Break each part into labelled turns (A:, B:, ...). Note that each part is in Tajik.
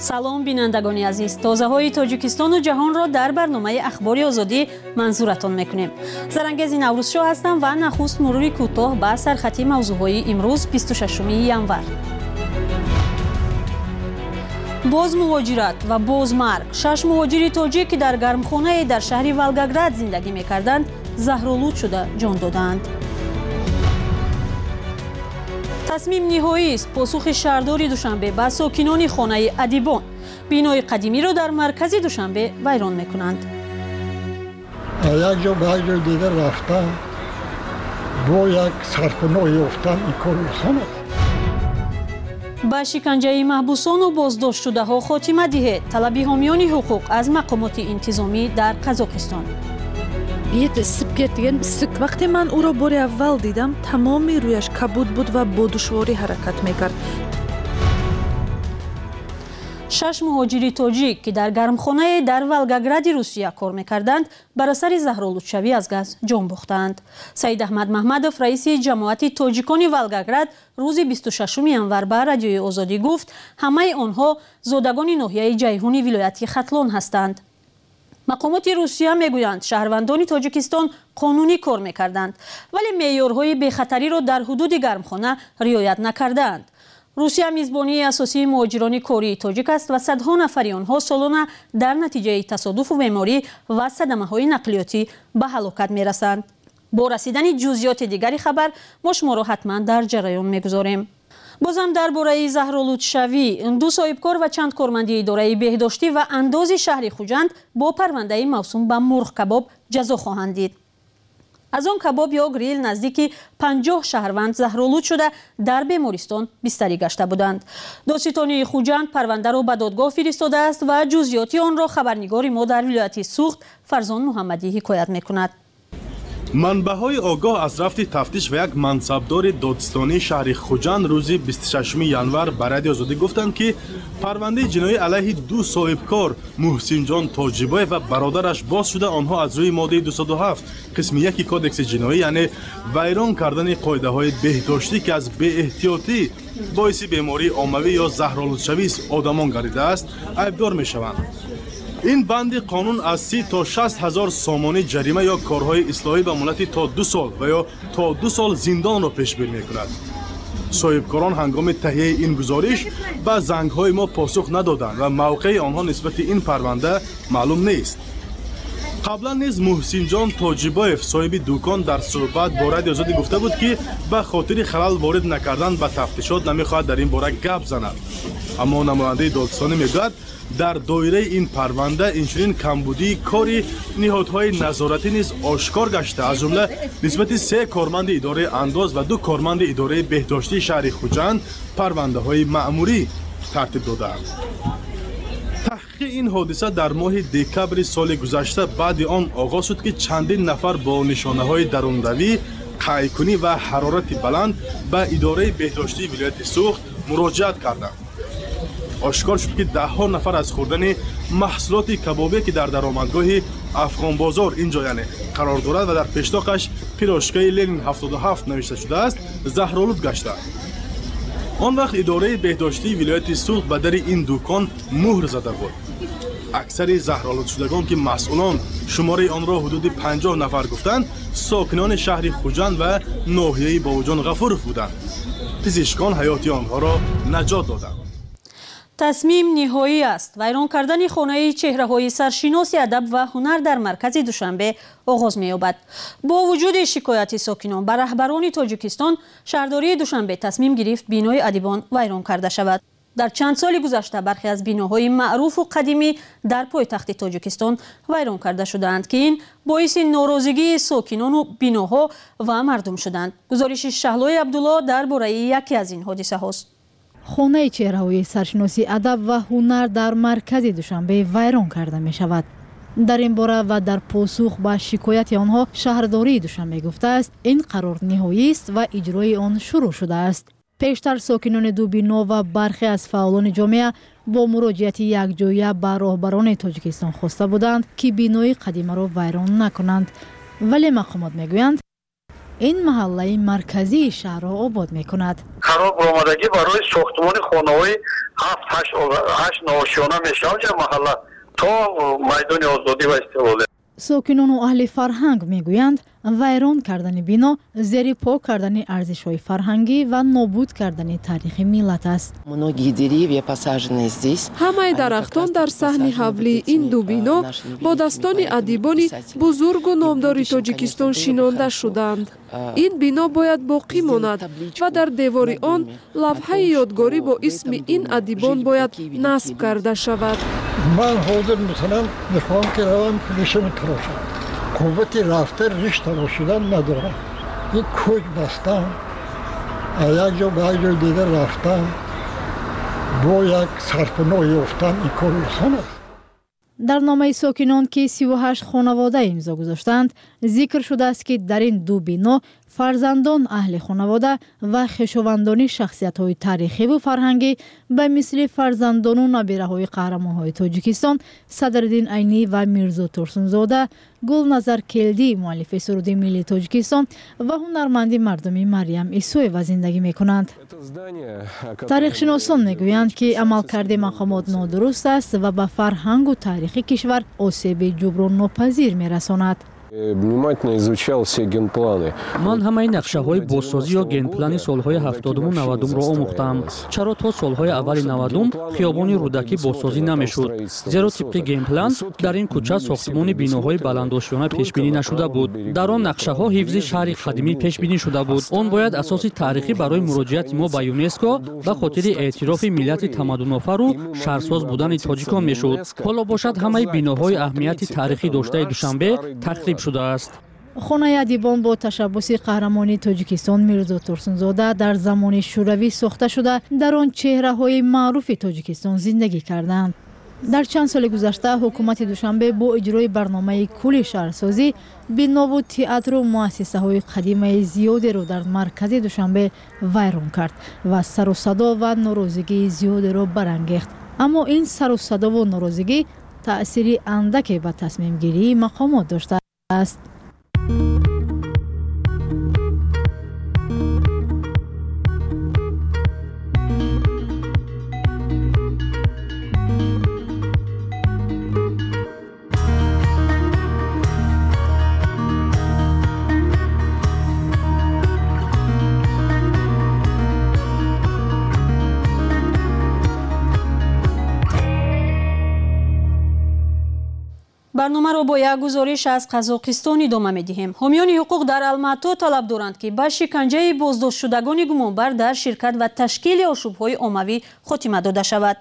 A: салом бинандагони азиз, тозаҳои тоҷикистону ҷаҳонро дар барномаи ахбори озодӣ манзуратон мекунем. Зарангези Наврӯзшоҳ ҳастам ва нахуст мурури кӯтоҳ ба сархати мавзӯъҳои имрӯз 26 январ. боз муҳоҷират ва боз марг. 6 муҳоҷири тоҷик ки дар гармхонае дар шаҳри Волгоград зиндагӣ мекарданд, заҳролуд шуда ҷон доданд. тасмим ниҳоист. посухи шаҳрдори Душанбе ба сокинони хонаи адибон. бинои қадимиро дар маркази Душанбе вайрон мекунанд.
B: як ҷо ба як ҷои дигар рафтан бо як сарпаноҳ ёфтан ин кор осон аст.
A: ба шиканҷаи маҳбусону боздоштшудаҳо хотима диҳед. талаби ҳомиёни ҳуқуқ аз мақомоти интизомӣ дар Қазоқистон.
C: бед исиб кетген исик. вақте ман ӯро бори аввал дидам, тамоми рӯяш кабуд буд ва бо душворӣ ҳаракат мекард.
A: 6 муҳоҷири тоҷик ки дар гармхонае дар Волгогради Русия кор мекарданд, бар асари заҳролудшавӣ аз газ ҷон бохтаанд. Саид Аҳмад Маҳмадов, раиси ҷамоати тоҷикони Волгоград, рӯзи 26 январ ба Радиои Озодӣ гуфт, ҳамаи онҳо зодагони ноҳияи Ҷайҳуни вилояти Хатлон ҳастанд. мақомоти Русия мегӯянд, шаҳрвандони Тоҷикистон қонунӣ кор мекарданд, вале меъёрҳои бехатариро дар ҳудуди гармхона риоят накардаанд. русия мизбонии асосии муҳоҷирони кории тоҷик аст ва садҳо нафари онҳо солона дар натиҷаи тасодуфу беморӣ ва садамаҳои нақлиётӣ ба ҳалокат мерасанд. бо расидани ҷузъиёти дигари хабар мо шуморо ҳатман дар ҷараён мегузорем. бозам дар бораи заҳролудшавӣ, 2 соҳибкор ва чанд корманди идораи беҳдоштӣ ва андози шаҳри Хуҷанд бо парвандаи мавсум ба мурғ кабоб ҷазо хоҳанд дид. аз он кабоб ё грил наздики 50 шаҳрванд заҳролуд шуда дар бемористон бистарӣ гашта буданд. додситони Хуҷанд парвандаро ба додгоҳ фиристодааст ва ҷузъиёти онро хабарнигори мо дар вилояти Суғд Фарзон Муҳаммадӣ ҳикоят мекунад.
D: манбаъҳои огоҳ аз рафти тафтиш ва як мансабдори додистонии шаҳри Хуҷанд рӯзи 26 январ ба Радиои Озодӣ гуфтанд, ки парвандаи ҷиноӣ алайҳи 2 соҳибкор Муҳсинҷон Тоҷибоев ва бародараш боз шуда, онҳо аз рӯи моддаи 207 қисми 1 кодекси ҷиноӣ, яъне вайрон кардани қоидаҳои беҳдоштӣ ки аз беэҳтиётӣ боиси бемории оммавӣ ё заҳролудшавии одамон гардидааст, айбдор мешаванд. ин банди қонун аз 30 то 60 ҳазор сомонӣ ҷарима ё корҳои ислоҳӣ ба муддати то 2 сол ва ё то 2 сол зиндонро пешбинӣ мекунад. соҳибкорон ҳангоми таҳияи ин гузориш ба зангҳои мо посух надоданд ва мавқеи онҳо нисбати ин парванда маълум нест. қаблан низ Муҳсинҷон Тоҷибоев, соҳиби дӯкон, дар суҳбат бо Радиои Озодӣ гуфта буд, ки ба хотири халал ворид накардан ба тафтишот намехоҳад дар ин бора гап занад. аммо намояндаи додистонӣ мегӯяд, дар доираи ин парванда инчунин камбудии кори ниҳодҳои назоратӣ низ ошкор гашта, аз ҷумла нисбати 3 корманди идораи андоз ва 2 корманди идораи беҳдоштии шаҳри Хуҷанд парвандаҳои маъмурӣ тартиб додаанд. таҳқиқи ин ҳодиса дар моҳи декабри соли гузашта баъди он оғоз шуд, ки чандин нафар бо нишонаҳои дарунравӣ, қайъкунӣ ва ҳарорати баланд ба идораи беҳдоштии вилояти Суғд муроҷиат карданд. ошкор шуд, ки даҳҳо нафар аз хӯрдани маҳсулоти кабобе, ки дар даромадгоҳи Афғонбозор ин ҷо яъне қарор дорад ва дар пештоқаш пирожкаи Ленин 77 навишта шудааст, заҳролуд гаштаанд. он вақт идораи беҳдоштии вилояти Суғд ба дари ин дӯкон муҳр зада буд. аксари заҳролудшудагон, ки масъулон шумораи онро ҳудуди 50 нафар гуфтанд, сокинони шаҳри Хуҷанд ва ноҳияи Бобуҷон Ғафуров буданд. пизишкон ҳаёти онҳоро наҷот доданд.
A: тасмим ниҳоӣ аст. вайрон кардани хонаи чеҳраҳои саршиноси адаб ва ҳунар дар маркази Душанбе оғоз меёбад. бо вуҷуди шикояти сокинон ба раҳбарони Тоҷикистон, шаҳрдории Душанбе тасмим гирифт бинои адибон вайрон карда шавад. дар чанд соли гузашта бархе аз биноҳои маъруфу қадимӣ дар пойтахти Тоҷикистон вайрон карда шудаанд, ки ин боиси норозигии сокинону биноҳо ва мардум шуданд. гузориши Шаҳлои Абдулло дар бораи яке аз ин ҳодисаҳост.
E: хонаи чеҳраҳои саршиноси адаб ва ҳунар дар маркази Душанбе вайрон карда мешавад. дар ин бора ва дар посух ба шикояти онҳо шаҳрдории Душанбе гуфтааст, ин қарор ниҳоист ва иҷрои он шурӯъ шудааст. пештар сокинони ду бино ва бархе аз фаъолони ҷомеа бо муроҷиати якҷоя ба роҳбарони Тоҷикистон хоста буданд, ки бинои қадимаро вайрон накунанд, вале мақомот мегӯянд, ин маҳаллаи марказии шаҳрро обод мекунад.
F: қарор баромадагӣ барои сохтмони хонаҳои 7-8 наошиёна мешавад маҳалла то майдони озодӣ ва истиқлолият.
E: сокинону аҳли фарҳанг мегӯянд вайрон кардани бино зери по кардани арзишҳои фарҳангӣ ва нобуд кардани таърихи миллат аст.
C: ҳамаи дарахтон дар саҳни ҳавлии ин ду бино бо дастони адибони бузургу номдори тоҷикистон шинонда шуданд. ин бино бояд боқӣ монад ва дар девори он лавҳаи ёдгорӣ бо исми ин адибон бояд насб карда шавад.
B: ман ҳозир мисалан мехоҳам ки равам ришаи тарошам. қуввати рафта риш тарошидан надорам. ин кӯч бастам, як ҷо ба як ҷои дигар рафтам, бо як сарпаноҳ ёфтам ин кор осон аст.
E: дар номаи сокинон ки 38 хонавода имзо гузоштанд зикр шудааст ки дар ин ду бино фарзандон аҳли хонавода ва хешовандони шахсиятҳои таърихиву фарҳангӣ ба мисли фарзандону набираҳои қаҳрамонҳои тоҷикистон Садриддин Айнӣ ва Мирзо Турсунзода, Гулназар Келдӣ, муаллифи суруди миллии Тоҷикистон ва ҳунарманди мардумӣ Марьям Исоева зиндагӣ мекунанд. таърихшиносон мегӯянд ки амалкарди мақомот нодуруст аст ва ба фарҳангу таърихи кишвар осеби ҷуброннопазир мерасонад.
G: ман ҳамаи нақшаҳои бозсозӣ ё генплани солҳои 70-ум 90-умро омӯхтам. чаро то солҳои аввали 90-ум хиёбони рӯдакӣ бозсозӣ намешуд, зеро тибқи генплан дар ин кӯча сохтмони биноҳои баландошиёна пешбинӣ нашуда буд. дар он нақшаҳо ҳифзи шаҳри қадимӣ пешбинӣ шуда буд. он бояд асоси таърихӣ барои муроҷиати мо ба ЮНЕСКО ба хотири эътирофи миллати тамаддунофару шаҳрсоз будани тоҷикон мешуд. ҳоло бошад ҳамаи биноҳои аҳамияти таърихӣ доштаи Душанбе тахриб шудааст.
E: хонаи адибон бо ташаббуси қаҳрамони Тоҷикистон Мирзо Турсунзода дар замони шӯравӣ сохта шуда дар он чеҳраҳои маъруфи Тоҷикистон зиндагӣ карданд. дар чанд соли гузашта ҳукумати Душанбе бо иҷрои барномаи кулли шаҳрсозӣ бинову театру муассисаҳои қадимаи зиёдеро дар маркази Душанбе вайрон кард ва сарусадо ва норозигии зиёдеро барангехт. аммо ин сарусадову норозигӣ таъсири андаке ба тасмимгирии мақомот доштааст.
A: барномаро бо як гузориш аз Қазоқистон идома медиҳем. ҳомиёни ҳуқуқ дар Алмато талаб доранд ки ба шиканҷаи боздоштшудагони гумонбар дар ширкат ва ташкили ошӯбҳои оммавӣ хотима дода шавад.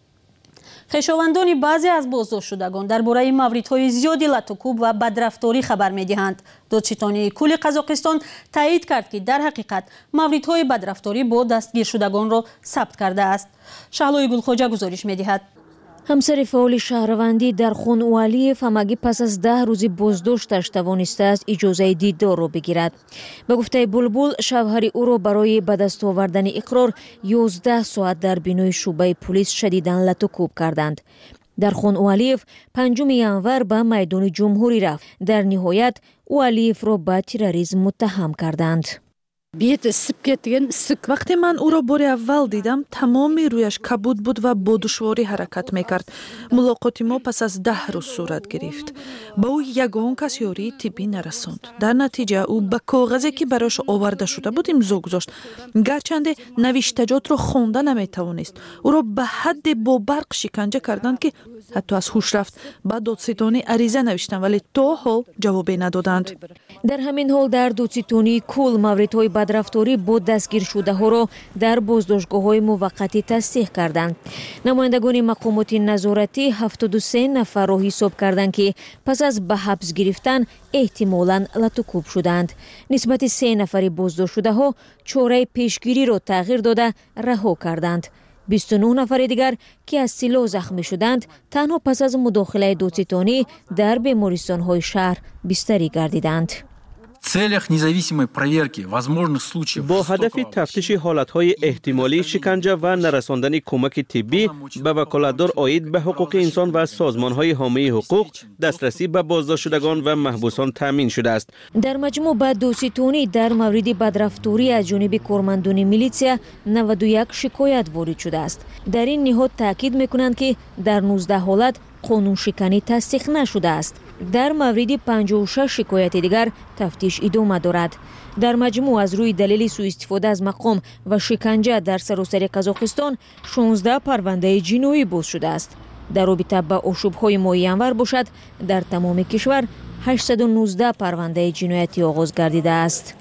A: хешовандони баъзе аз боздоштшудагон дар бораи мавридҳои зиёди латукуб ва бадрафторӣ хабар медиҳанд. додситонии кулли Қазоқистон таъид кард ки дар ҳақиқат мавридҳои бадрафторӣ бо дастгиршудагонро сабт кардааст. Шаҳлои Гулхоҷа гузориш медиҳад.
H: ҳамсари фаъоли шаҳравандӣ Дархон Уалиев ҳамагӣ пас аз 10 рӯзи боздошташ тавонистааст иҷозаи дидорро бигирад. ба гуфтаи Булбул, шавҳари ӯро барои ба даст овардани иқрор 11 соат дар бинои шуъбаи пулис шадидан латукуб карданд. Дархон Уалиев 5 январ ба майдони ҷумҳурӣ рафт. дар ниҳоят Уалиевро ба терроризм муттаҳам карданд.
C: бет исib ketgan issiq. вақте ман ӯро бори аввал дидам, тамоми рӯяш кабуд буд ва бо душворӣ ҳаракат мекард. мулоқоти мо пас аз 10 рӯз сурат гирифт. ба ӯ ягон кас ёрии тиббӣ нарасонд. дар натиҷа ӯ ба коғазе ки барояш оварда шуда буд имзо гузошт. гарчанде навиштаҷотро хонда наметавонист. ӯро ба ҳадде бо барқ шиканҷа карданд ки ҳатто аз ҳуш рафт. ба додситонӣ ариза навиштанд, вале то ҳол ҷавобе надоданд.
H: дар ҳамин ҳол дар додситонии кул мавридҳои бадрафторӣ бо дастгиршудаҳоро дар боздоштгоҳҳои муваққатӣ тасдиқ карданд. намояндагони мақомоти назоратӣ 73 нафарро ҳисоб карданд ки пас аз ба ҳабс гирифтан эҳтимолан латукуб шуданд. нисбати 3 нафари боздоштшудаҳо чораи пешгириро тағйир дода раҳо карданд. 29 нафари дигар ки аз силоҳ захмӣ шуданд, танҳо пас аз мудохилаи додситонӣ дар бемористонҳои шаҳр бистарӣ гардиданд.
I: целях независимой проверки возможных случаев
J: با هدف تفتیش حالتهای احتمالی شکنجه و نرساندن کمک طبی به وکالتدار عاید به حقوق انسان و سازمانهای حامی حقوق دسترسی به بازداشت شدگان و محبوسان تامین شده است.
H: در مجموع با دوسیتونی در مورد بدرفتاری از جانب کارمندان میلیسیا 91 شکایت وارد شده است. در این نهاد تاکید میکنند که در 19 حالت قانون شکنی تصدیق نشده است. در مورد 56 شکایت دیگر تفتیش ادامه دارد. در مجموع از روی دلیل سوء استفاده از مقام و شکنجه در سراسر قزاقستان 16 پرونده جنایی باز شده است. در رابطه با آشوب‌های ماه ینور باشد در تمام کشور 819 پرونده جنایتی آغاز گردیده است.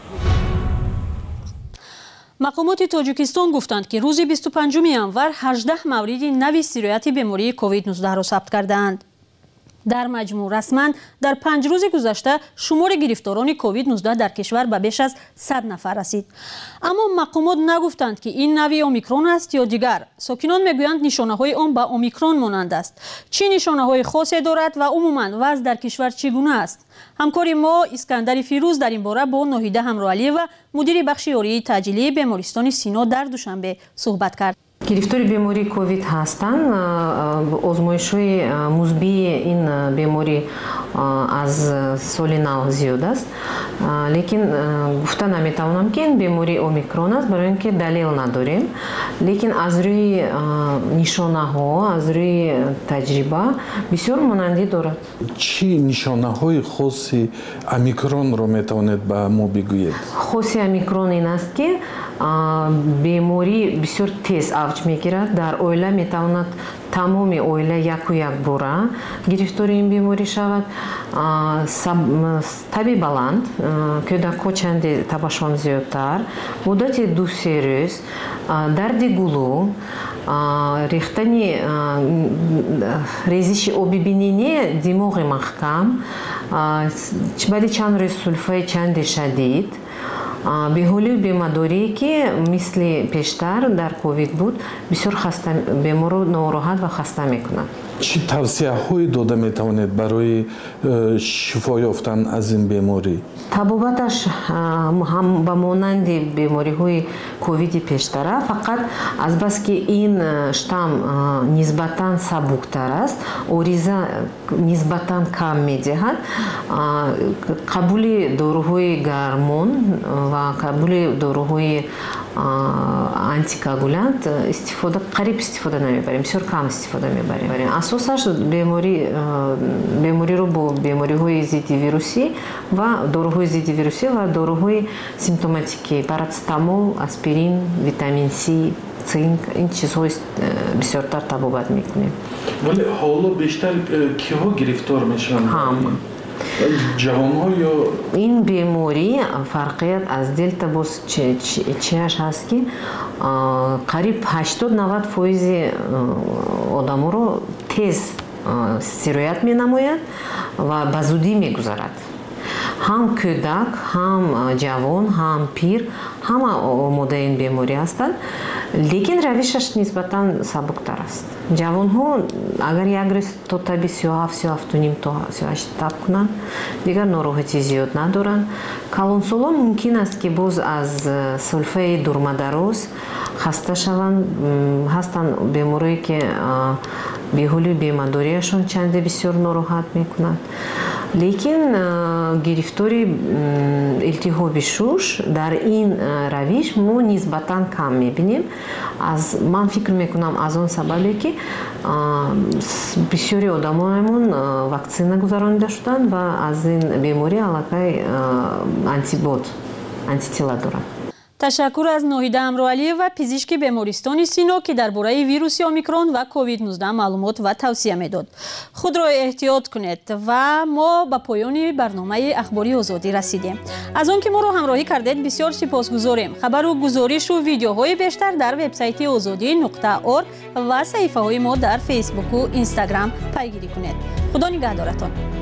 A: مقامات تاجیکستان گفتند که روز 25 ینور 18 مورد نوی سیرایت بیماری کووید 19 را ثبت کردند. در مجموع رسما در 5 روز گذشته شمار گرفتاران کووید 19 در کشور به بیش از 100 نفر رسید. اما مقامات نگفتند که این نوی اومیکرون است یا دیگر. ساکنان میگویند نشانه‌های آن به اومیکرون مانند است. چه نشانه‌های خاصی دارد و عموما وضع در کشور چگونه است؟ همکار ما اسکندر فیروز در این باره با ناهیده همراهعلی‌اوا مدیر بخش یاری تجلیلی بیمارستان سینا در دوشنبه صحبت کرد.
K: گرفتار بیماری کووید هستند. آزمایش‌های مثبت این بیماری از سال نو زیاد است. لیکن گفته نمیتوانم که این بیماری اومیکرون است برای اینکه دلیل نداریم. لیکن از روی نشانه‌ها از روی تجربه بسیار مانندی دارد.
L: چی نشانه‌های خاصی اومیکرون را میتوانید به ما بگویید؟
K: خاصی اومیکرون این است که بیماری بسیار تیز اوج میگیرد. در اویله میتواند تمام اویله یک و یک باره گرفتار این بیماری شود. تبی بلند، کودک‌ها چندی تبشون زیادتر، مدت 2-3 روز، درد گلو، ریختنی ریزش آبی بینینی دماغ محکم، بعد چند روز سلفه چند شدید، بیحالی بیماری که مثل پیشتر در کووید بود بسیار خسته بیمار رو ناراحت و خسته میکنند.
L: چه توصیه هایی داده میتوانید برای شفا یافتن از این بیماری؟
K: طبابتش هم به مانند بیماری های کووید پیشتر، فقط از بس که این شتم نسبتاً سبکتر است، اوریزه نسبتاً کم میدهد، قبول داروهای گرمون و قبول داروهای آنتیکاگولانت استفاده قریب استفاده نمیبریم، بسیار کم استفاده میبریم. اساسش بیماری رو با بیماری های ضد ویروسی و داروهای ضد ویروسی و داروهای سیمپتوماتیکی، پاراستامول، آسپرین، ویتامین سی، زینک، این چیزها بسیارتر طبابت میکنیم.
L: ولی حالا بیشتر کیها گرفتار میشن؟ جوان‌ها یا
K: این بیماری فرقیت از دلتا باز چیش هست که قریب 80-90% آدم رو تیز سیرایت می نماید و به زودی می گذارد. هم کودک، هم جوان، هم پیر، همه آماده این بیماری هستند. لیکن روشش نسبتاً سبکتر است. جوان ها اگر یک روز تا تبی 37-38 تا 38 تب کنند دیگر ناراحتی زیاد ندارند. کلانسالا ممکن است که باز از سلفه دورمداروز خسته شوند. هستند بیماری که بیحالی بیماریشان چنده بسیار ناراحت میکنند. لیکن گرفتاری التهاب شش در این روش ما نسبتاً کم میبینیم. من فکر میکنم از آن سببی که بسیاری آدمایمون واکسینه گذرانده شدن و از این بیماری علاقه آنتیتیلا دارن.
A: تشکر از ناهیده همراهعلی‌اوا و پزشک بیمارستان سینا که درباره ویروس اومیکرون و کووید 19 معلومات و توصیه میداد. خود را احتیاط کنید و ما به پایان برنامه اخباری آزادی رسیدیم. از آنکه ما را همراهی کردید بسیار سپاسگزاریم. خبر و گزارش و ویدیوهای بیشتر در وبسایت azadi.org و صفحه های ما در فیسبوک و اینستاگرام پیگیری کنید. خدا نگهدارتان.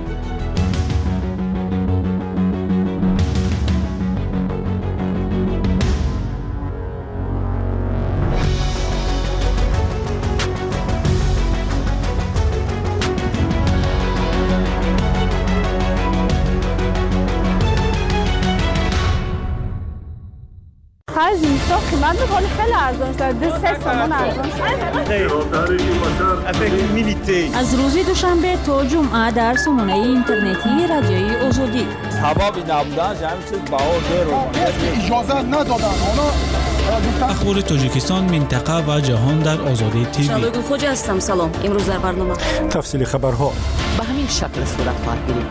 M: خرج زمستان قیمت ولی خیلی ارزان شد. 2-3 تومان ارزان شد.
A: از روز دوشنبه تا جمعه در سامانه اینترنتی رادیوی آزادی.
N: حبابی نبودن همین چیز بهار
O: اجازه ندادن.
P: اخبار تاجیکستان، منطقه و جهان در آزادی تیوی.
Q: شادوگل خوجا هستم. سلام. امروز در برنامه
O: تفصیل خبرها
Q: به همین شکل صورت خواهد گرفت.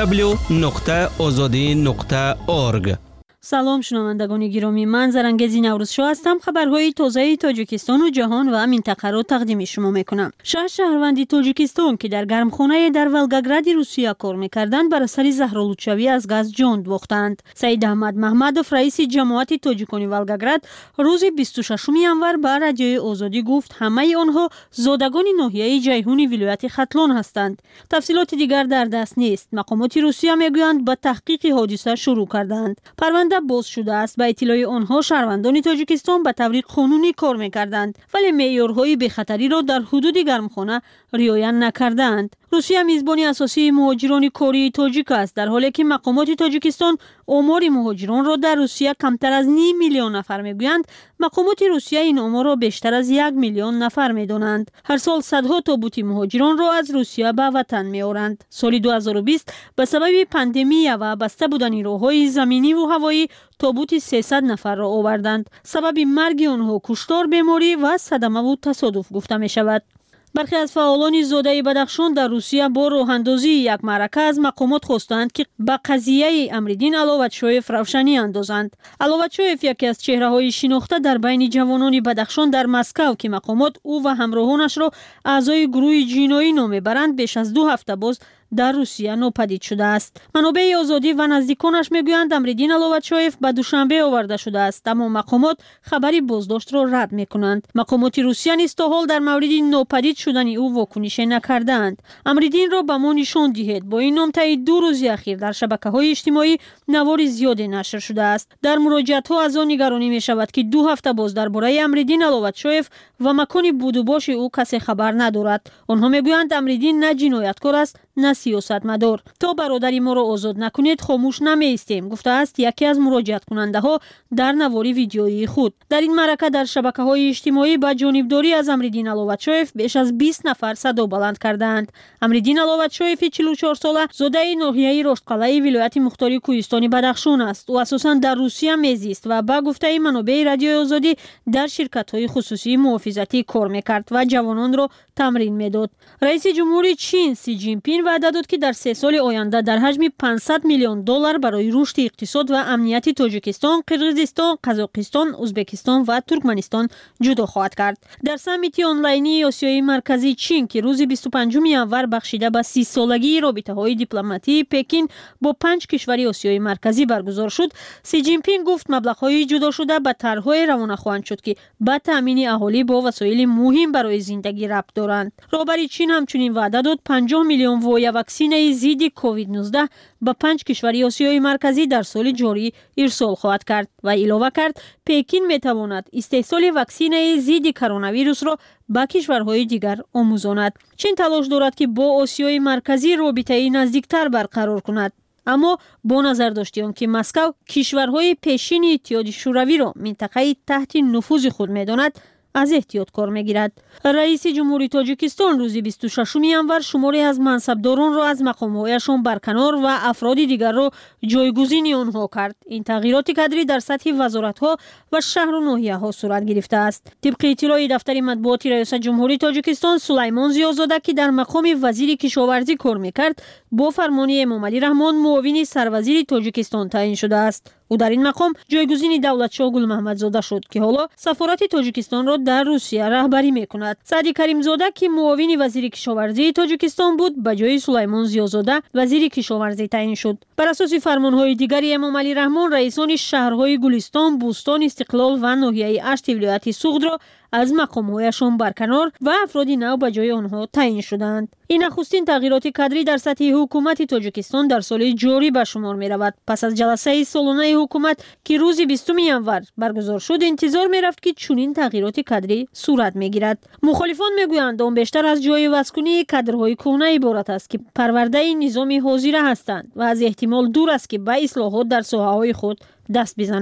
J: www.azadi.org.
A: سلام شنوندگان گرامی، من زرنگزی نوروزشاه هستم. خبرهای تازه تاجیکستان و جهان و منطقه را تقدیم شما میکنم. 6 شهروندی تاجیکستان که در گرمخانه در ولگاگراد روسیه کار میکردند بر اثر زهرآلودشوی از گاز جان باختند. سید احمد محمدов رئیس جماعت تاجیکان ولگاگراد روز 26 ینور به رادیوی آزادی گفت همه آنها زادگان ناحیه جیهون ولایت ختلان هستند. تفصیلات دیگر در دست نیست. مقامات روسیه میگویند به تحقیق حادثه شروع کردند. پرونده باز شده است. به اطلاع آنها شهروندان تاجیکستان به طریق قانونی کار میکردند ولی معیارهای بی‌خطری را در حدود گرمخانه رعایت نکردند. روسیه میزبانی اساسی مهاجران کاری تاجیک است، در حالی که مقامات تاجیکستان آمار مهاجران را در روسیه کمتر از 0.5 میلیون نفر میگویند. مقامات روسیه این آمار را بیشتر از 1 میلیون نفر میدانند. هر سال صدها تابوت مهاجران را از روسیه به وطن میآورند. سال 2020 به سبب پاندمی و بسته بودن راههای زمینی و هوایی تابوت 300 نفر را آوردند. سبب مرگ آنها کشتار، بیماری و صدمه و تصادف گفته می شود. برخی از فعالان زاده بدخشان در روسیه با راه اندازی یک معرکه از مقامات خواستند که به قضیه امریدین علوتشویف روشنی اندازند. علوتشویف یکی از چهره‌های شناخته در بین جوانان بدخشان در مسکو که مقامات او و همراهانش را اعضای گروه جنایی نام میبرند بیش از 2 هفته باز در روسیه ناپدید شده است. منابع آزادی و نزدیکانش میگویند امریدین علوتشویف به دوشنبه آورده شده است، اما مقامات خبری بازداشت را رد میکنند. مقامات روسیه نیز تا حال در مورد ناپدید شدن او واکنشی نکردند. امریدین را به ما نشان دهید. با این نام طی 2 روز اخیر در شبکه‌های اجتماعی نوار زیادی نشر شده است. در مراجعت‌ها از آن نگرانی میشود که 2 هفته باز درباره امریدین علوتشویف و مکان بود و باش او کسی خبر ندارد. آنها میگویند امریدین نه جنایتکار است نه سیاستمدار. تا برادری ما را آزاد نکنید خاموش نمی‌ایستیم، گفته است یکی از مراجعت کننده ها در نواری ویدیویی خود. در این معرکه در شبکه‌های اجتماعی با جانبداری از امریدین علوتشویف بیش از 20 نفر صدا بلند کردند. امریدین علوتشویف 44 ساله زاده ناحیه رشتقلعه ولایت مختار کوهستانی بدخشان است. او اساساً در روسیه میزیست و با گفته منابع رادیوی آزادی در شرکت‌های خصوصی محافظتی کار می‌کرد و جوانان را تمرین می‌داد. رئیس جمهوری چین سی جین پینگ وعده داد که در 3 سال آینده در حجم 500 میلیون دلار برای رشد اقتصاد و امنیت تاجیکستان، قرقیزستان، قزاقستان، ازبکستان و ترکمنستان جدا خواهد کرد. در سمیت آنلاینی آسیای مرکزی چین که روز 25 ینور بخشیده به 30 سالگی رابطه‌های دیپلماتی پکین با 5 کشور آسیای مرکزی برگزار شد، سی جین پینگ گفت مبلغ‌های جدا شده به طرح‌های روانه خواهند شد که به تامین اهالی با وسایل مهم برای زندگی ربط دارند. رهبر چین همچنین وعده داد 50 میلیون وای واکسینه ضد کووید 19 به 5 کشور آسیای مرکزی در سال جاری ارسال خواهد کرد و اضافه کرد پکین میتواند استحصال واکسینه ضد کرونا ویروس را با کشورهای دیگر آموزاند. چین تلاش دارد که با آسیای مرکزی رابطه نزدیکتر برقرار کند، اما با نظر داشتیم که مسکو کشورهای پیشین اتحاد شوروی را منطقه تحت نفوذ خود میداند از احتیاط کار میگیرد. رئیس جمهوری تاجیکستان روز 26 ینور شماری از منصبداران را از مقام‌هایشان برکنار و افراد دیگر را جایگزین آنها کرد. این تغییرات کادری در سطح وزارت‌ها و شهر و ناحیه‌ها صورت گرفته است. طبق اطلاع دفتر مطبوعاتی رئیس جمهوری تاجیکستان سلیمان زیازاده که در مقام وزیر کشاورزی کار میکرد با فرمان امام علی رحمان معاون سروزیر تاجیکستان تعیین شده است. او در این مقام جایگزین دولتشاه گل محمدزاده شد که حالا سفارت تاجیکستان را در روسیه رهبری میکند. سعدی کریمزاده که معاون وزیر کشاورزی تاجیکستان بود به جای سلیمان زیازاده وزیر کشاورزی تعیین شد. بر اساس فرمانهای دیگری امام علی رحمان رئیسان شهرهای گلستان، بوستان، استقلال و ناحیه اشت ولایت سوغد را از مقام‌هایشان برکنار و افرادی نو به جای آنها تعیین شدند. این نخستین تغییرات کادری در سطح حکومت تاجیکستان در سال جاری به شمار می رود. پس از جلسه سالانه حکومت که روز 20 ینور برگزار شد انتظار می رفت که چنین تغییرات کادری صورت می گیرد. مخالفان می گویند آن بیشتر از جای واسکنی کادرهای کهنه عبارت است که پرورده نظام حاضر هستند و از احتمال دور است که به اصلاحات در ساحه‌های خود دست بزنند.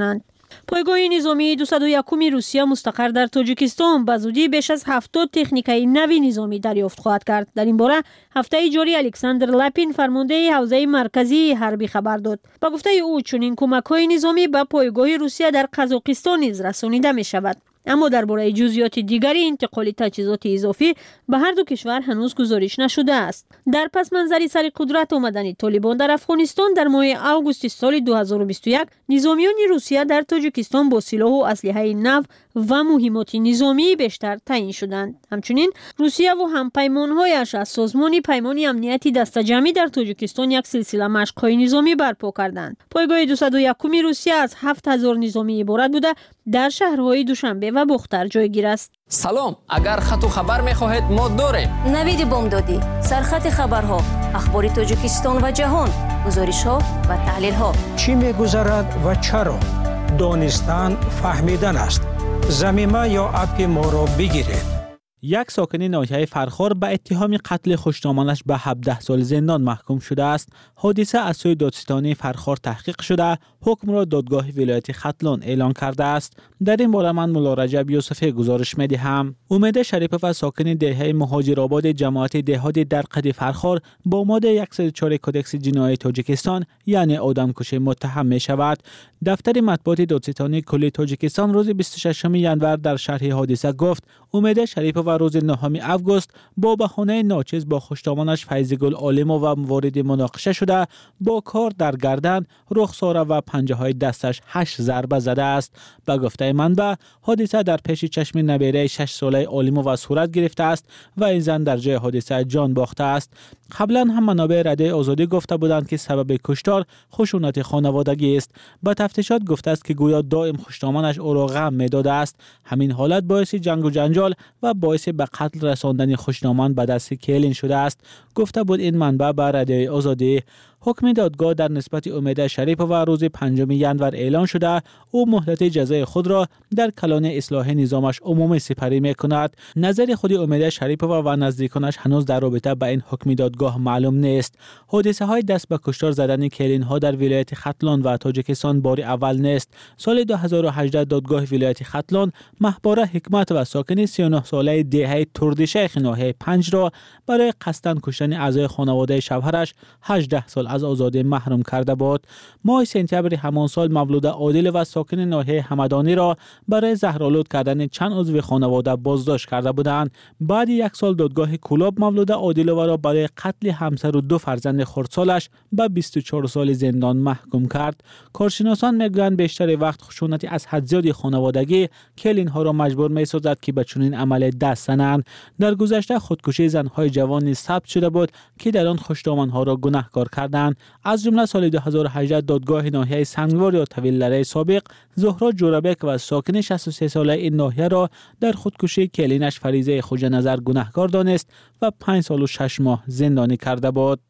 A: پایگاه نظامی 201 روسیه مستقر در تاجیکستان به زودی بیش از 70 تکنیکای نوی نظامی دریافت خواهد کرد. در این باره هفته جاری الکساندر لاپین فرمانده حوزه مرکزی حربی خبر داد. با گفته او چنین کمک‌های نظامی به پایگاه روسیه در قزاقستان نیز رسانیده می شود. اما درباره جزئیات دیگری انتقال تجهیزات اضافی به هر دو کشور هنوز گزارش نشده است. در پس منظری سر قدرت آمدن طالبان در افغانستان در ماه اوگوست سال 2021 نظامیان روسیه در تاجیکستان با سلاح و اسلحه نو و مهمات نظامی بیشتر تعیین شدند. همچنین روسیه و همپیمان‌هایش از سازمان پیمان امنیتی دست جمعی در تاجیکستان یک سلسله مشق‌های نظامی برپا کردند. پایگاه 201 روسیه از 7000 نظامی عبارت بوده در شهرهای دوشنبه و بختر جایگیر است.
R: سلام، اگر خط و خبر می‌خواهید ما داریم.
Q: نوید بامدادی، سرخط خبرها، اخبار تاجیکستان و جهان، گزارش‌ها و تحلیل‌ها.
S: چی می‌گذرد و چرا؟ دانستن فهمیدن است. زمینه یا اپ ما را بگیرید.
G: یک ساکن ناحیه فرخار به اتهام قتل خوشنامانش به 17 سال زندان محکوم شده است. حادثه از سوی دادستانی فرخار تحقیق شده، حکم را دادگاه ولایت ختلان اعلان کرده است. در این باره من مولا رجب یوسفی گزارش می‌دهم. امید شریفوف ساکن دهه مهاجرآباد جماعت دهات درقد فرخار با ماده 104 کدکس جنایی تاجیکستان یعنی آدمکشی متهم می شود. دفتر مطبوعات دادستانی کل تاجیکستان روز 26 ژانویه در شرح حادثه گفت امید شریفوف روز 9 اوگوست با بهانه ناچیز با خوشنامانش فیضگل عالمو و وارد مناقشه شده با کار در گردن، رخسار و پنجه های دستش 8 ضربه زده است. به گفته منبع حادثه در پیش چشم نبیره 6 ساله عالمو و صورت گرفته است و این زن در جای حادثه جان باخته است. قبلا هم منابع رده آزادی گفته بودند که سبب کشتار خشونت خانوادگی است. با تفتیشات گفته است که گویا دائم خوشنامانش او را غم می‌داده است. همین حالت باعث جنگ و جنجال و باعث به قتل رساندن خوشنامان به دست کلین شده است. گفته بود این منبع به رده آزادی. حکم دادگاه در نسبت امید شریفوف روز 5 ژانویه اعلان شده. او مهلت جزای خود را در کلان اصلاح نظامش عمومی سپری می‌کند. نظر خود امید شریفوف و نزدیکانش هنوز در رابطه با این حکم دادگاه معلوم نیست. حادثه های دست به کشتار زدن کلین ها در ولایت ختلان و تاجیکستان بار اول نیست. سال 2018 دادگاه ولایت ختلان مهباره حکمت و ساکن 39 ساله دهه تردشیخ ناحیه 5 را برای قصداً کشتن اعضای خانواده شوهرش 18 سال از آزادی محروم کرده بود. ماه سپتامبر همان سال مولود عادل و ساکن ناحیه همدانی را برای زهرآلود کردن چند عضو خانواده بازداشت کرده بودند. بعد یک سال دادگاه کلاب مولود عادل را برای قتل همسر و 2 فرزند خردسالش به 24 سال زندان محکوم کرد. کارشناسان میگویند بیشتر وقت خشونت از حد زیاد خانوادگی کلین ها را مجبور می‌سازد که به چنین عمل دست زنند. در گذشته خودکشی زن‌های جوان ثبت شده بود که در آن خوشنامان‌ها را گناهکار کردند. از جمله سال 2018 دادگاه ناحیه سنگوار یا طویل‌لره سابق زهرا جوربک و ساکن 63 ساله این ناحیه را در خودکشی کلینش فریضه خود نظر گناهکار دانست و 5 سال و 6 ماه زندانی کرده بود.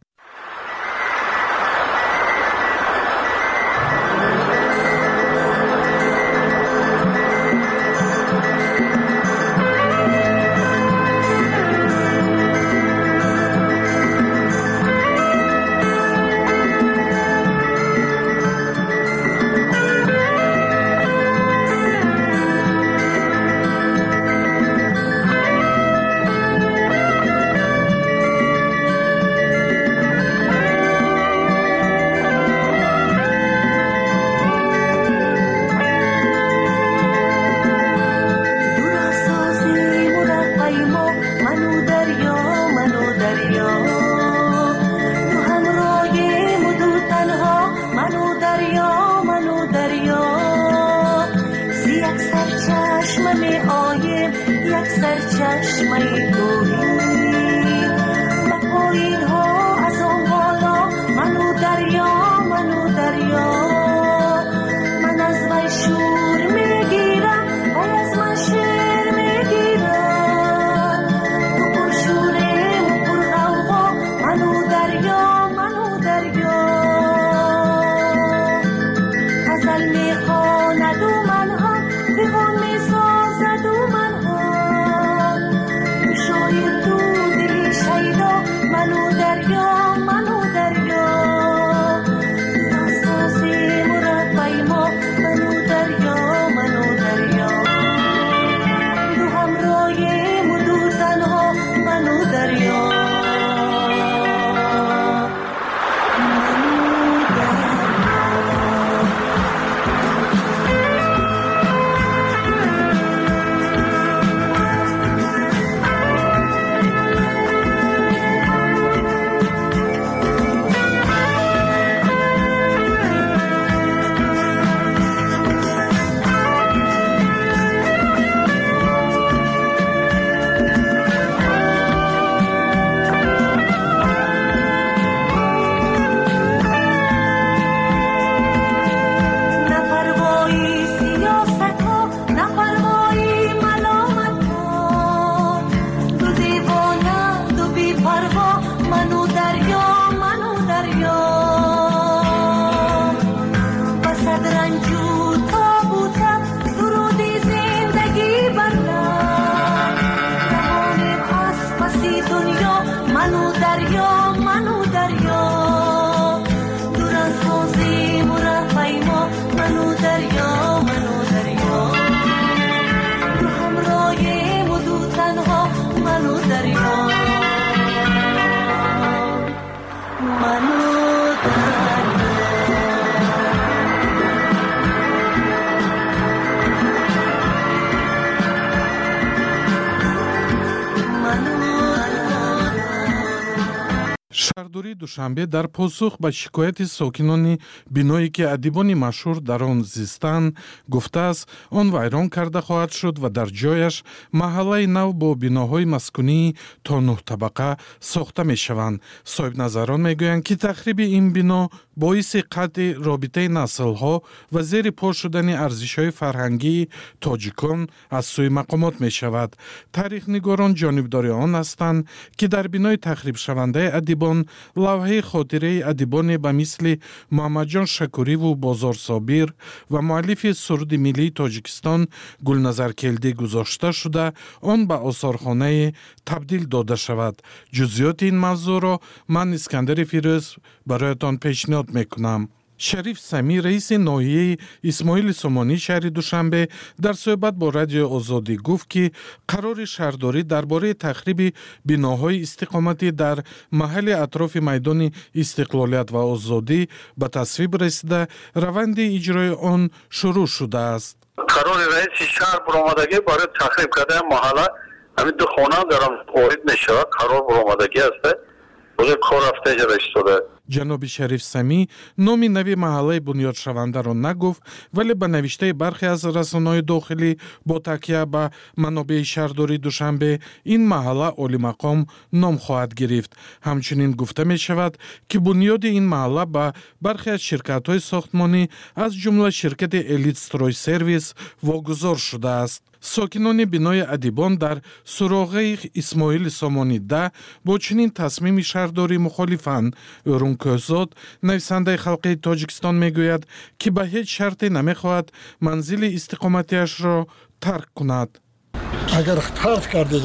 L: шаҳрдории душанбе дар посух ба шикояти сокинони биное ки адибони машҳур дар он зистанд гуфтааст он вайрон карда хоҳад шуд ва дар ҷояш маҳаллаи нав бо биноҳои маскунии то 9 табақа сохта мешаванд. соҳибназарон мегӯянд ки тахриби ин бино боиси қатъи робитаи наслҳо ва зери по шудани арзишҳои фарҳангии тоҷикон аз сӯи мақомот мешавад. таърихнигорон ҷонибдори он ҳастанд ки дар бинои тахрибшавандаи адибон лавҳаи хотираи адибоне ба мисли муҳаммадҷон шакуриву бозор собир ва муаллифи суруди миллии тоҷикистон гулназаркелдӣ гузошта шуда он ба осорхонае табдил дода шавад. ҷузъиёти ин мавзӯъро ман искандари фирӯз бароятон пешниҳод мекунам. шариф самӣ раиси ноҳияи исмоили сомонӣ шаҳри душанбе дар суҳбат бо радиои озодӣ гуфт ки қарори шаҳрдорӣ дар бораи тахриби биноҳои истиқоматӣ дар маҳалли атрофи майдони истиқлолият ва озодӣ ба тасвиб расида раванди иҷрои он шурӯъ шудааст.
F: қарори раиси шаҳр буромадагӣ барои тахриб кардани маҳалла ҳамин ду хона дарам ворид мешавад. қарор буромадагӣ аст. бӯе кор рафта иҷро истода.
L: ҷаноби шариф самӣ номи нави маҳаллаи бунёдшавандаро нагуфт, вале ба навиштаи бархе аз расонаҳои дохилӣ бо такя ба манобеи шаҳрдории душанбе ин маҳалла олимақом ном хоҳад гирифт. ҳамчунин гуфта мешавад ки бунёди ин маҳалла ба бархе аз ширкатҳои сохтмонӣ аз ҷумла ширкати элит строй сервис вогузор шудааст. сокинони бинои адибон дар суроғаи исмоили сомонӣ да бо чунин тасмими шаҳрдорӣ мухолифанд. ӯрун кӯҳзод нависандаи халқии тоҷикистон мегӯяд ки ба ҳеҷ шарте намехоҳад манзили истиқоматиашро тарк кунад.
B: агар тарк кардед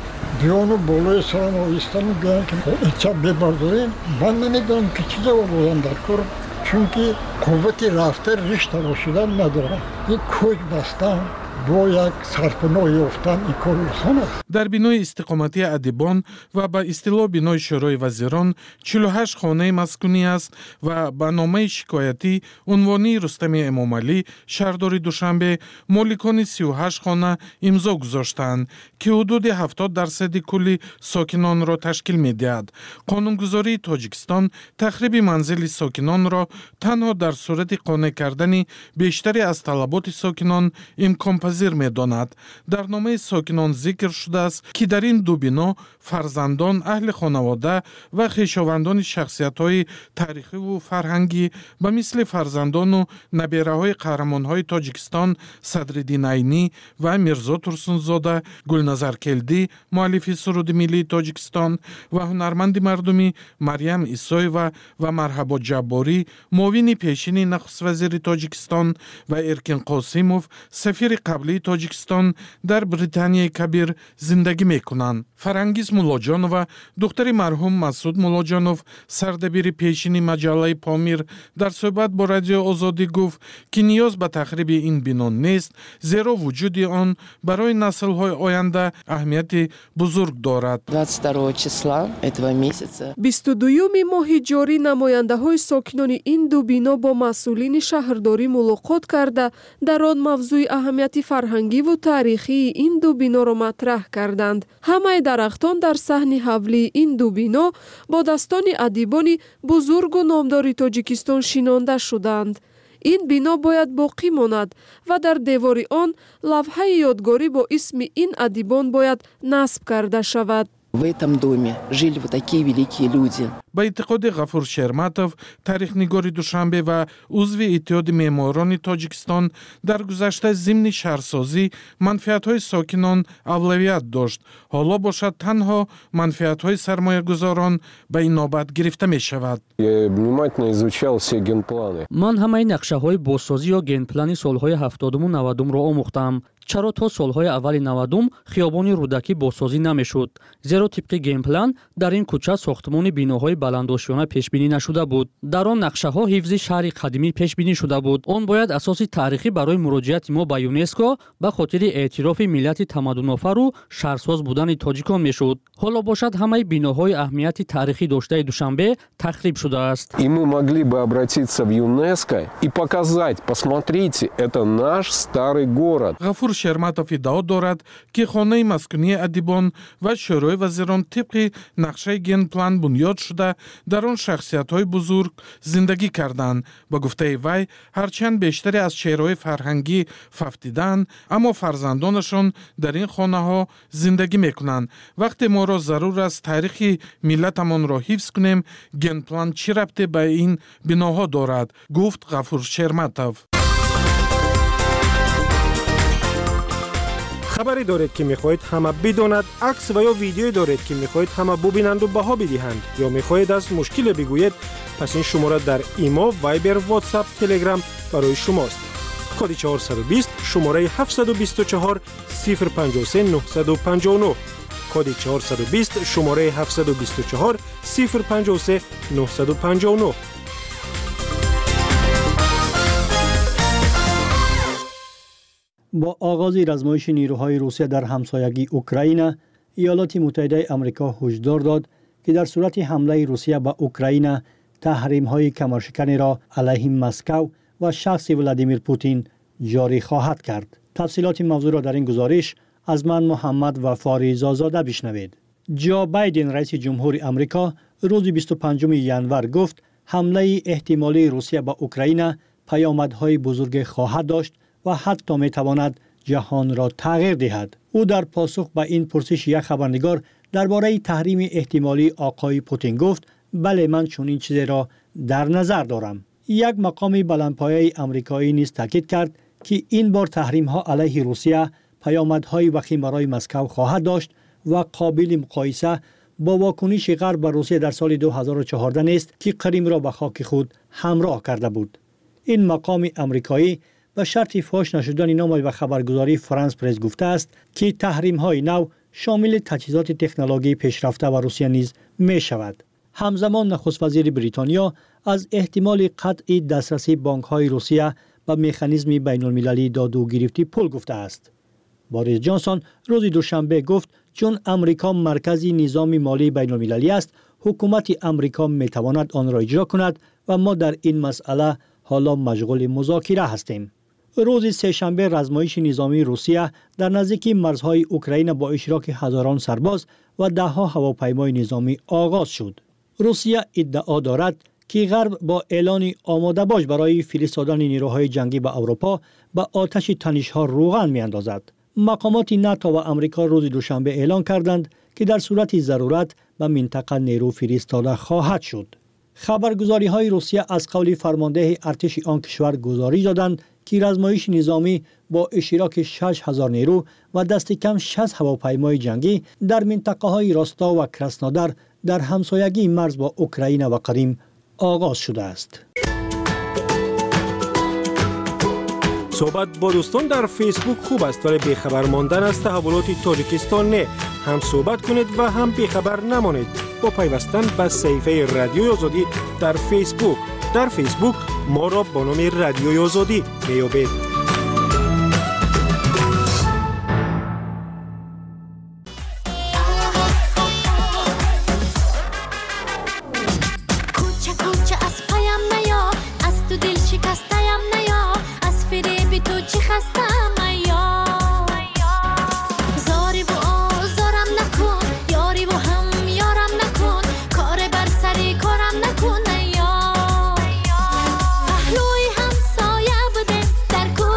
B: биёну болои сарон овистану гӯям ки ича бебардорем ман намедонам ки чӣ ҷавоб будам дар кор, чунки қуввати рафта ришт тарошидан надорад. ин кӯч бастан бо як сарпаноҳ ёфтан ин кор осон аст.
L: дар бинои истиқоматии адибон ва ба истилоҳ бинои шӯрои вазирон 48 хонаи маскунӣ аст ва ба номаи шикоятӣ унвонии Рустами Эмомалӣ шаҳрдори Душанбе моликони 38 хона имзо гузоштаанд ки ҳудуди 70% кулли сокинонро ташкил медиҳад. қонунгузории Тоҷикистон тахриби манзили сокинонро танҳо дар сурати қонеъ кардани бештари аз талаботи сокинон имконпазир медонад. дар номаи сокинон зикр шудааст ки дар ин ду бино фарзандон, аҳли хонавода ва хешовандони шахсиятҳои таърихиву фарҳангӣ ба мисли фарзандону набераҳои қаҳрамонҳои Тоҷикистон Садриддин Айнӣ ва Мирзо Турсунзода, Гулназаркелдӣ, муаллифи суруди миллии Тоҷикистон ва ҳунарманди мардумӣ Марьям Исоева ва Марҳабо Ҷабборӣ, муовини пешини нахуствазири Тоҷикистон ва Эркин Қосимов, сафири қаблии Тоҷикистон дар Британияи Кабир зиндагӣ мекунанд. Фарангиз Муллоҷонова, духтари марҳум Масуд Муллоҷонов, сардабири пешини маҷаллаи Помир, дар суҳбат бо радиои Озодӣ гуфт ки ниёз ба тахриби ин бино нест, зеро вуҷуди он барои наслҳои оянда аҳамияти бузург дорад.
T: 22 числа этого месяца
U: 22 моҳи ҷорӣ намояндаҳои сокинони ин ду бино бо масъулини шаҳрдорӣ мулоқот карда дар он мавзӯи аҳамияти фарҳангиву таърихии ин ду биноро матраҳ карданд. ҳамаи дарахтон дар саҳни ҳавлии ин ду бино бо dastoни адибони бузургу номдори Тоҷикистон шинонда шуданд. ин бино бояд боқӣ монад ва дар девори он лавҳаи ёдгорӣ бо исми ин адибон бояд насб карда шавад.
T: В этом доме жили вот такие великие люди.
L: ба эътиқоди Ғафур Шерматов, таърихнигори Душанбе ва узви Иттиҳоди меъморони Тоҷикистон, дар гузашта зимни шаҳрсозӣ манфиатҳои сокинон авлавият дошт. ҳоло бошад танҳо манфиатҳои сармоягузорон ба инобат гирифта мешавад.
V: Я внимательно изучал все генпланы.
G: ман ҳамаи нақшаҳои бозсозӣ ё генплани солҳои 70-уму 90-умро омӯхтам. чаро то солҳои аввали 90-ум хиёбони рӯдакӣ бозсозӣ намешуд, зеро тибқи геймплан дар ин кӯча сохтмони биноҳои баландошиёна пешбинӣ нашуда буд. дар он нақшаҳо ҳифзи шаҳри қадимӣ пешбинӣ шуда буд. он бояд асоси таърихӣ барои муроҷиати мо ба ЮНЕСКО ба хотири эътирофи миллати тамаддунофару шаҳрсоз будани тоҷикон мешуд. ҳоло бошад ҳамаи биноҳои аҳамияти таърихӣ доштаи Душанбе тахриб шудааст.
V: И мы могли бы обратиться в ЮНЕСКО и показать, посмотрите, это наш старый город.
L: Ғафур Шерматов иддао дорад ки хонаи маскунии адибон ва шӯрои وزیران طبق نقشه گن پلان بنیاد شده در آن شخصیت‌های بزرگ زندگی کردند. با گفته وی هرچند بیشتری از چهره‌های فرهنگی ففتیدند، اما فرزندانشان در این خانه‌ها زندگی می‌کنند. وقتی ما را ضرور است تاریخ ملتمان را حفظ کنیم، گن پلان چی ربطی به این بناها دارد؟ گفت غفور شرمتов.
D: خبری دارید که میخواهید همه بداند، عکس و یا ویدیویی دارید که میخواهید همه ببینند و بها بدهند، یا میخواهید از مشکل بگویید، پس این شماره در ایما، وایبر، واتساپ، تلگرام برای شماست. کد 420 شماره 724 053 959. کد 420 شماره 724 053 959.
E: با آغاز رزمایش نیروهای روسیه در همسایگی اوکراین، ایالات متحده آمریکا هشدار داد که در صورت حمله روسیه به اوکراین تحریم‌های کمرشکنی را علیه مسکو و شخص ولادیمیر پوتین جاری خواهد کرد. تفصیلات موضوع را در این گزارش از من محمد وفاری زازاده بشنوید. جو بایدن رئیس جمهور آمریکا روز 25 ژانویه گفت حمله احتمالی روسیه به اوکراین پیامدهای بزرگ خواهد داشت و حتی میتواند جهان را تغییر دهد. او در پاسخ به این پرسش یک خبرنگار درباره تحریم احتمالی آقای پوتین گفت بله من چنین چیزی را در نظر دارم. یک مقام بلندپایه آمریکایی نیز تاکید کرد که این بار تحریم ها علیه روسیه پیامدهای وخیم برای مسکو خواهد داشت و قابل مقایسه با واکنش غرب به روسیه در سال 2014 نیست که کریم را به خاک خود همراه کرده بود. این مقام آمریکایی به شرط فاش نشدن نام و خبرگزاری فرانس پرس گفته است که تحریم های نو شامل تجهیزات تکنولوژی پیشرفته و روسیه نیز می شود. همزمان نخست وزیر بریتانیا از احتمال قطع دسترسی بانک های روسیه به مکانیزم بین المللی داد و گرفتی پول گفته است. بوریس جانسون روز دوشنبه گفت چون امریکا مرکزی نظام مالی بین المللی است، حکومت امریکا می تواند آن را اجرا کند و ما در این مسئله حالا مشغول مذاکره هستیم. روز سه‌شنبه رزمایش نظامی روسیه در نزدیکی مرزهای اوکراین با اشتراک هزاران سرباز و ده‌ها هواپیمای نظامی آغاز شد. روسیه ادعا دارد که غرب با اعلان آماده باش برای فرستادن نیروهای جنگی به اروپا به آتش تنش‌ها روغن می‌اندازد. مقامات ناتو و آمریکا روز دوشنبه اعلان کردند که در صورت ضرورت به منطقه نیرو فرستاده خواهد شد. خبرگزاری‌های روسیه از قول فرمانده ارتش آن کشور گزارش دادند که رزمایش نظامی با اشتراک 6000 نیرو و دست کم 60 هواپیمای جنگی در منطقه‌های راستا و کراسنودار در همسایگی مرز با اوکراین و کریم آغاز شده است.
D: صحبت با دوستان در فیسبوک خوب است ولی بیخبر ماندن از تحولات تاجیکستان نه. هم صحبت کنید و هم بیخبر نمانید با پیوستن به صفحه رادیوی آزادی در فیسبوک. در فیسبوک ما را با نام رادیوی آزادی میابید.
W: در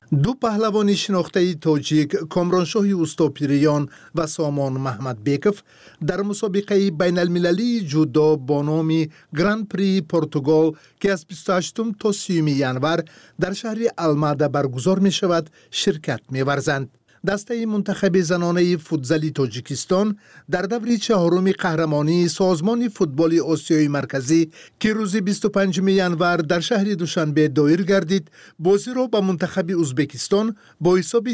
C: دو پهلوان شناخته تاجیک کامرانشاه اوستاپیریان و سامان محمد بیکف در مسابقه بین المللی جودو با نام گراند پری پرتغال که از 28 تا 30 ینور در شهر الماده برگزار می شود شرکت می ورزند. دسته منتخب زنانه فوتزالی تاجیکستان در دوره چهارم قهرمانی سازمان فوتبال آسیای مرکزی که روز 25 ینور در شهر دوشنبه دایر گردید، بازی را به منتخب ازبکستان با حساب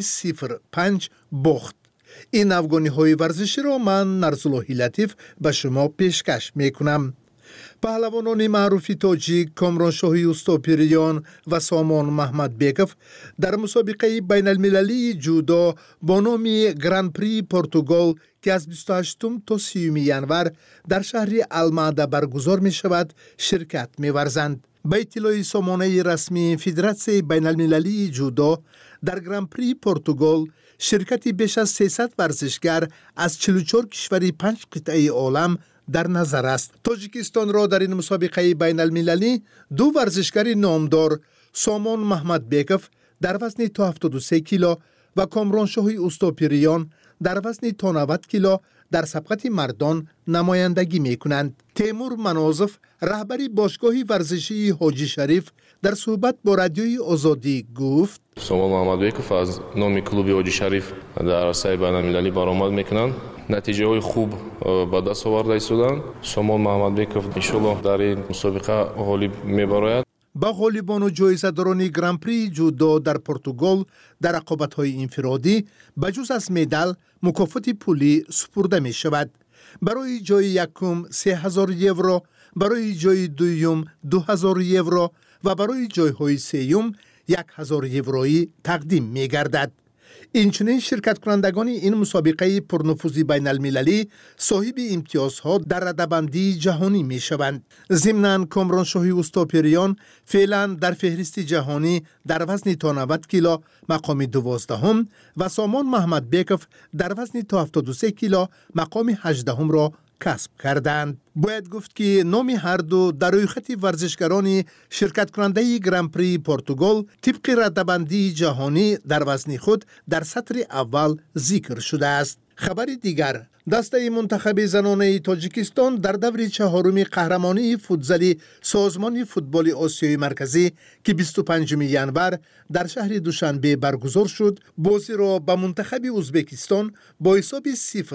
C: 0-5 باخت. این افغانی‌های ورزشی را من نرسالله لطیف به شما پیشکش میکنم. پهلوانان معروف تاجیک کامرانشاه اوستاپیریان و سامان محمد بیکف در مسابقه بین المللی جودو با نام گراند پری پرتغال که از 28 تا 30 ینور در شهر الماده برگزار می شود شرکت می ورزند. به اطلاع سامانه رسمی فدراسیون بین المللی جودو در گراند پری پرتغال شرکتی بیش از 300 ورزشگر از 44 کشور 5 قطعه عالم در نظر است. تاجیکستان را در این مسابقه بین المللی دو ورزشگر نامدار سامان محمد بیکف در وزن تا 73 کیلو و کامرانشاه اوستاپیریان در وزن تا 90 کیلو در سبقت مردان نمایندگی می کنند. تیمور منازف رهبری باشگاه ورزشی حاجی شریف در صحبت با رادیوی آزادی گفت:
I: سامان محمد بیکف از نام کلوب حاجی شریف در عرصه بین المللی برآمد میکنند. نتیجه های خوب به دست آورده ایستادند. سامان محمد بیکف انشالله در این مسابقه غالب میبراید.
C: با غالبان و جایزه‌داران گراند پری جودو در پرتغال در رقابت‌های انفرادی بجز از مدال مکافات پولی سپرده می شود. برای جای یکم 3000 یورو، برای جای دوم 2000 یورو و برای جایهای سوم 1000 یورویی تقدیم می گردد. اینچنین شرکت کنندگان این مسابقه پرنفوذی بین المللی صاحب امتیازها در رده‌بندی جهانی می شوند. ضمناً کامرانشاه اوستاپیریان فعلا در فهرست جهانی در وزن تا 90 کیلو مقام 12 و سامان محمد بیکف در وزن تا 73 کیلو مقام 18 را کسب کردند. باید گفت که نام هر دو در روی خط ورزشکاران شرکت کننده گراند پری پرتغال طبق رده‌بندی جهانی در وزن خود در سطر اول ذکر شده است. خبر دیگر: دسته منتخب زنانه تاجیکستان در دور چهارم قهرمانی فوتزالی سازمان فوتبال آسیای مرکزی که 25 ینور در شهر دوشنبه برگزار شد، بازی را به منتخب ازبکستان با حساب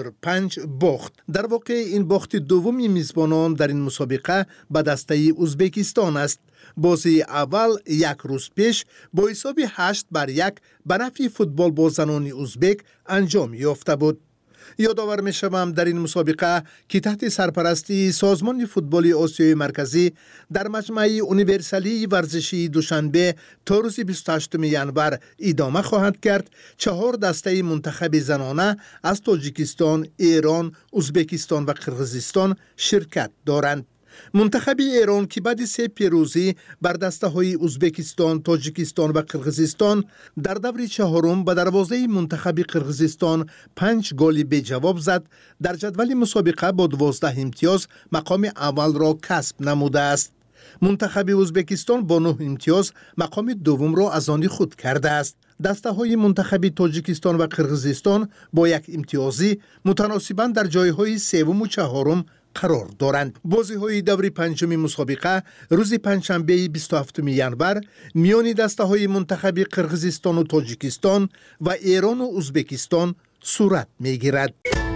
C: 0-5 باخت. در واقع این باخت دومی میزبانان در این مسابقه به دسته ازبکستان است. بازی اول یک روز پیش با حساب 8-1 به نفع فوتبال با زنان ازبک انجام یافته بود. یادآور می شوم در این مسابقه که تحت سرپرستی سازمان فوتبال آسیای مرکزی در مجمع یونیورسالی ورزشی دوشنبه تا روز 28 ینور ادامه خواهد کرد. 4 دسته منتخب زنانه از تاجیکستان، ایران، ازبکستان و قرقیزستان شرکت دارند. منتخب ایران که بعد 3 پیروزی بر دسته های ازبکستان، تاجیکستان و قرقیزستان در دور چهارم به دروازه منتخب قرقیزستان 5 گل به جواب زد، در جدول مسابقه با 12 امتیاز مقام اول را کسب نموده است. منتخب ازبکستان با 9 امتیاز مقام دوم را از آن خود کرده است. دسته های منتخب تاجیکستان و قرقیزستان با 1 امتیازی متناسباً در جایهای سوم و چهارم قرار دارند. بازی های دور پنجم مسابقه روز پنجشنبه 27 ینور میان دسته های منتخب قرقیزستان و تاجیکستان و ایران و ازبکستان صورت می گیرد.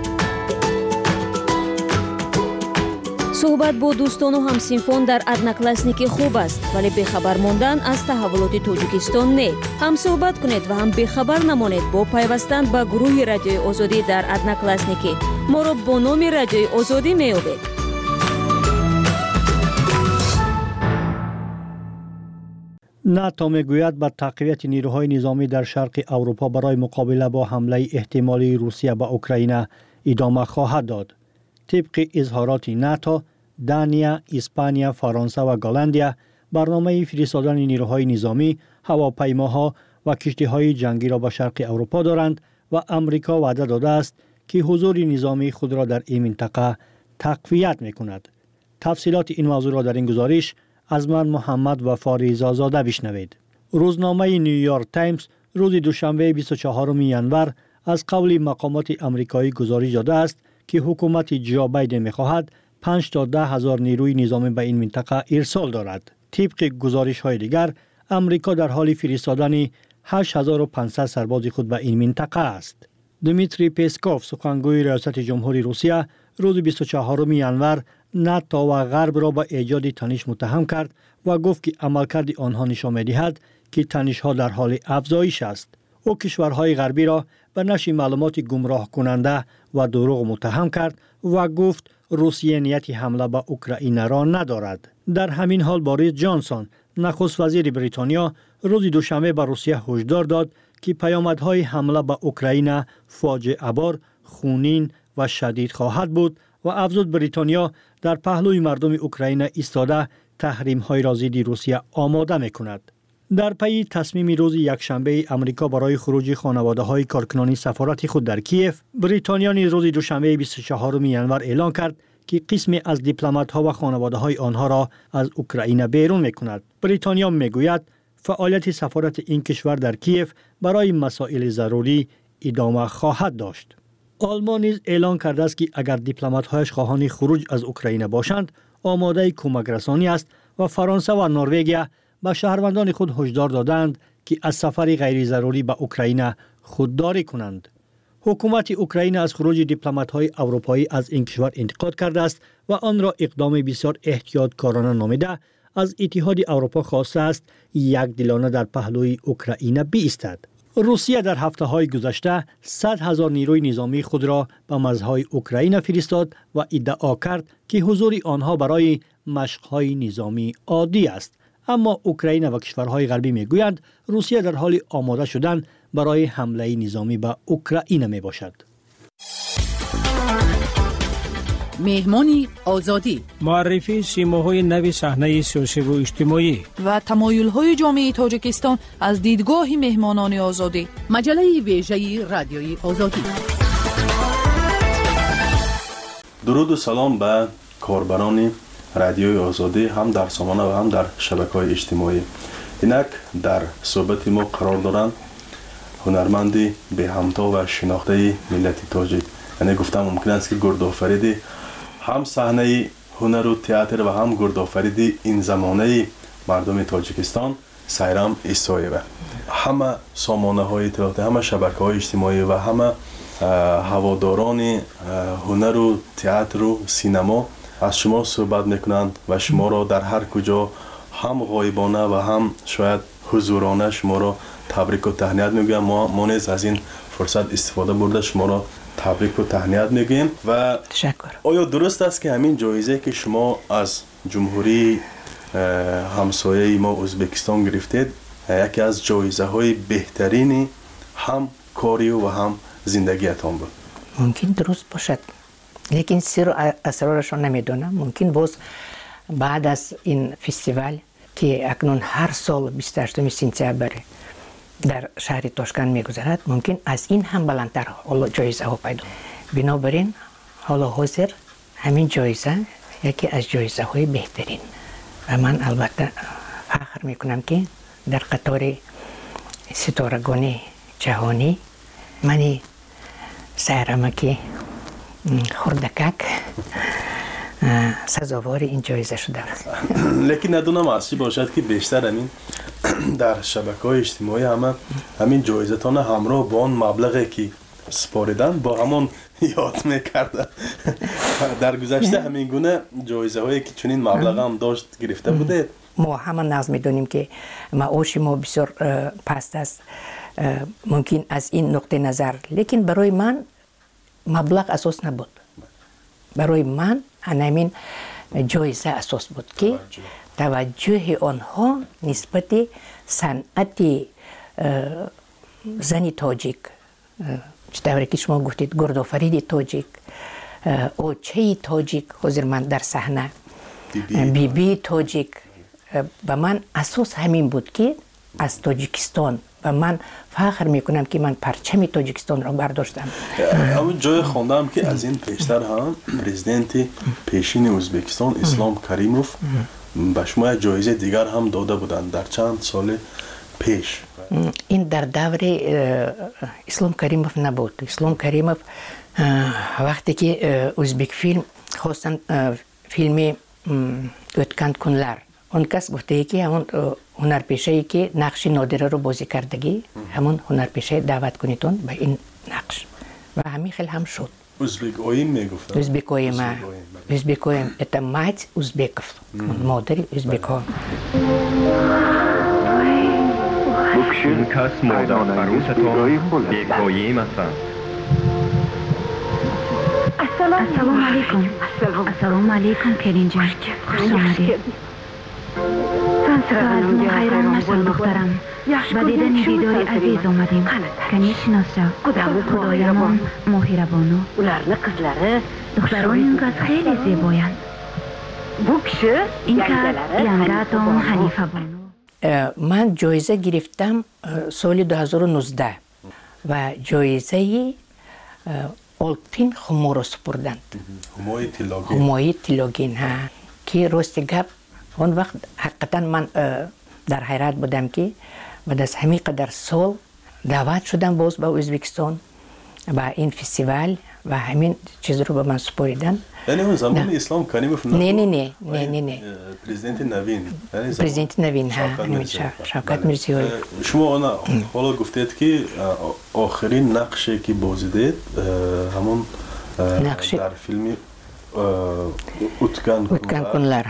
H: صحبت با دوستان و همسینفان در одноклассники خوب است، ولی بخبر ماندن از تحولات تاجیکستان نه. هم صحبت کنید و هم بخبر نمانید با پیوستن به گروه رادیوی آزادی در одноклассники. ما را با نام رادیوی آزادی می‌یابید.
E: ناتو میگوید با تقویت نیروهای نظامی در شرق اروپا برای مقابله با حمله احتمالی روسیه به اوکراین ادامه خواهد داد. طبق اظهارات ناتو، دانیا، اسپانیا، فرانسه و گالندیا برنامه فرستادن نیروهای نظامی، هواپیماها و کشتی‌های جنگی را به شرق اروپا دارند و امریکا وعده داده است که حضور نظامی خود را در این منطقه تقویت می‌کند. تفصیلات این موضوع را در این گزارش از من محمد و فاریزا زاده بشنوید. روزنامه نیویورک تایمز روز دوشنبه 24 ینور از قول مقامات آمریکایی گزارش داده است که حکومت جو بایدن می‌خواهد 5 تا 10 هزار نیروی نظامی به این منطقه ارسال دارد. طبق گزارش‌های دیگر، آمریکا در حال فرستادن 8500 سرباز خود به این منطقه است. دمیتری پسکوف، سخنگوی ریاست جمهوری روسیه، روز 24 ینور ناتو و غرب را به ایجاد تنش متهم کرد و گفت که عملکرد آنها نشان می‌دهد که تنش‌ها در حال افزایش است. او کشورهای غربی را به نشر معلومات گمراه کننده و دروغ متهم کرد و گفت روسیه نیت حمله به اوکراین را ندارد. در همین حال بوریس جانسون، نخست وزیر بریتانیا، روز دوشنبه به روسیه هشدار داد که پیامدهای حمله به اوکراین فاجعه بار، خونین و شدید خواهد بود و افزود بریتانیا در پهلوی مردم اوکراین ایستاده تحریم‌های را ضد روسیه آماده می‌کند. در پی تصمیم روز یکشنبه آمریکا برای خروج خانواده‌های کارکنان سفارت خود در کیف، بریتانیا نیز روز دوشنبه 24 ینور اعلان کرد که قسمی از دیپلمات‌ها و خانواده‌های آنها را از اوکراین بیرون می‌کند. بریتانیا می‌گوید فعالیت سفارت این کشور در کیف برای مسائل ضروری ادامه خواهد داشت. آلمان نیز اعلان کرده است که اگر دیپلمات‌هایش خواهان خروج از اوکراین باشند، آماده کمک رسانی است و فرانسه و نروژ به شهروندان خود هشدار دادند که از سفر غیر ضروری به اوکراین خودداری کنند. حکومت اوکراین از خروج دیپلمات‌های اروپایی از این کشور انتقاد کرده است و آن را اقدام بسیار احتیاطکارانه نامیده از اتحاد اروپا خواسته است یکدلانه در پهلوی اوکراین بایستد. روسیه در هفته‌های گذشته 100,000 نیروی نظامی خود را به مرزهای اوکراین فرستاد و ادعا کرد که حضور آنها برای مشق‌های نظامی عادی است. اما اوکراین و کشورهای غربی میگویند روسیه در حال آماده شدن برای حمله نظامی به اوکراین می باشد.
K: مهمانی آزادی،
S: معرفی سیماهای نو صحنه سیاسی و اجتماعی
K: و تمایل‌های جامعه تاجیکستان از دیدگاه مهمانان آزادی. مجله ویژه رادیوی آزادی.
M: درود و سلام به کاربران رادیوی آزادی، هم در سامانه و هم در شبکه‌های اجتماعی. اینک در صحبت ما قرار دارند هنرمندی به همتا و شناخته ملت تاجیک. یعنی گفتم ممکن است که گردآفریدی هم صحنه هنر و تئاتر و هم گردآفریدی این زمانه مردم تاجیکستان سایرام ایسایه. همه سامانه‌های اطلاعاتی، همه شبکه‌های اجتماعی و همه هواداران هنر و تئاتر و سینما از شما صحبت میکنند و شما را در هر کجا هم غایبانه و هم شاید حضورانه شما را تبریک و تهنیت میگویم. ما نیز از این فرصت استفاده برده شما را تبریک و تهنیت میگیم. و
K: تشکر.
M: آیا درست است که همین جایزه که شما از جمهوری همسایه ما ازبکستان گرفتید یکی از جایزه های بهترین هم کاری و هم زندگیتان بود؟
W: ممکن درست باشد، لیکن سر و اسرارش را نمیدونم. ممکن باز بعد از این فستیوال که اکنون هر سال 28 سپتامبر در شهر تاشکند میگذرد، ممکن از این هم بلندتر جایزه ها پیدا. بنابراین حالا حاضر همین جایزه یکی از جایزه های بهترین و من البته فخر میکنم که در قطار ستارگان جهانی منی سیرمکی خردکک سزاوار این جایزه شده است.
M: لیکن ندونم اصلی باشد که بیشتر همین در شبکه‌های اجتماعی همین جایزتان همراه با آن مبلغی که سپاریدن با همون یاد میکردن. در گذشته همین گونه جایزه هایی که چنین مبلغ هم داشت گرفته بوده؟
W: ما همه ناز میدونیم که معاش ما بسیار پست است، ممکن از این نقطه نظر، لیکن برای من مبلغ اساس نبود. برای من همین جایزه اساس بود که توجه آنها نسبت صنعت زنی تاجیک، چطوری که شما گفتید گردآفرید تاجیک، اوچه تاجیک، حضور من در صحنه بی تاجیک، و من اساس همین بود که از تاجیکستان و من فخر میکنم که من پرچم تاجیکستان را برداشتم.
M: اما جای خوندم که از این پیشتر هم پرزیدنت پیشین ازبکستان اسلام کریموف به شما جایزه دیگر هم داده بودند در چند سال پیش.
W: این در دور اسلام کریمов نبود. اسلام کریمов وقتی که ازبک فیلم خواستن فیلم ötken kunlar اون کس گفته که همون هنرپیشه‌ای که نقش نادره رو بازی کردگی همون هنرپیشه دعوت کنیتون به این نقش و همین خیلی هم شد.
M: Uzbek oyun میگفتن.
W: Uzbek oyun ما. Uzbek oyun. Это мать узбеков. مادر ازبک‌ها.
N: این کس مادر عروستان بی‌پایه‌ای هستند.
O: السلام علیکم. السلام علیکم کریم جان. خوش آمدید. از حیران نشد دخترم. با دیدن دیدار عزیز آمدیم. کنی شناسا. خدایمان مهربانو. دختران این کس خیلی زیبایند. این کس ینگاتون حنیفه بانو.
W: من جایزه گرفتم سال 2019 و جایزه آلپین خمو رو سپردند. همای تیلاگین ها که راست گپ اون وقت حقیقتا من در حیرت بودم که بعد از همین قدر سال دعوت شدم باز به ازبکستان و این فستیوال و همین چیز رو به من سپاریدن.
M: یعنی اون زمان اسلام کریمов
W: نه
M: پرزیدنت نوین
W: پرزیدنت نوین شوکت میرزیویف.
M: شما حالا گفتید که آخرین نقشی که بازیدید همون در فیلم
W: Utkan kunlar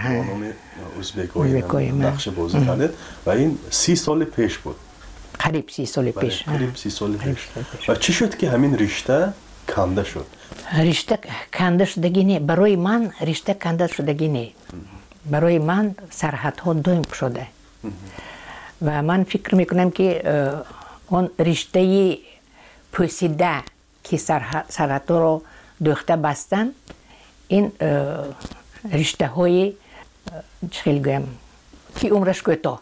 M: ازبک نقش بازی کردید و این 30 سال پیش بود.
W: قریب 30 سال پیش.
M: قریب 30 سال پیش. و چی شد که همین رشته کنده شد؟
W: رشته کنده شدگی نه. برای من رشته کنده شدگی نه. برای من سرحدها دویم شده. و من فکر میکنم که اون رشته پوسیده که سرحدها رو دوخته بستن این رشته های چخیل گویم که عمرش کوتاه.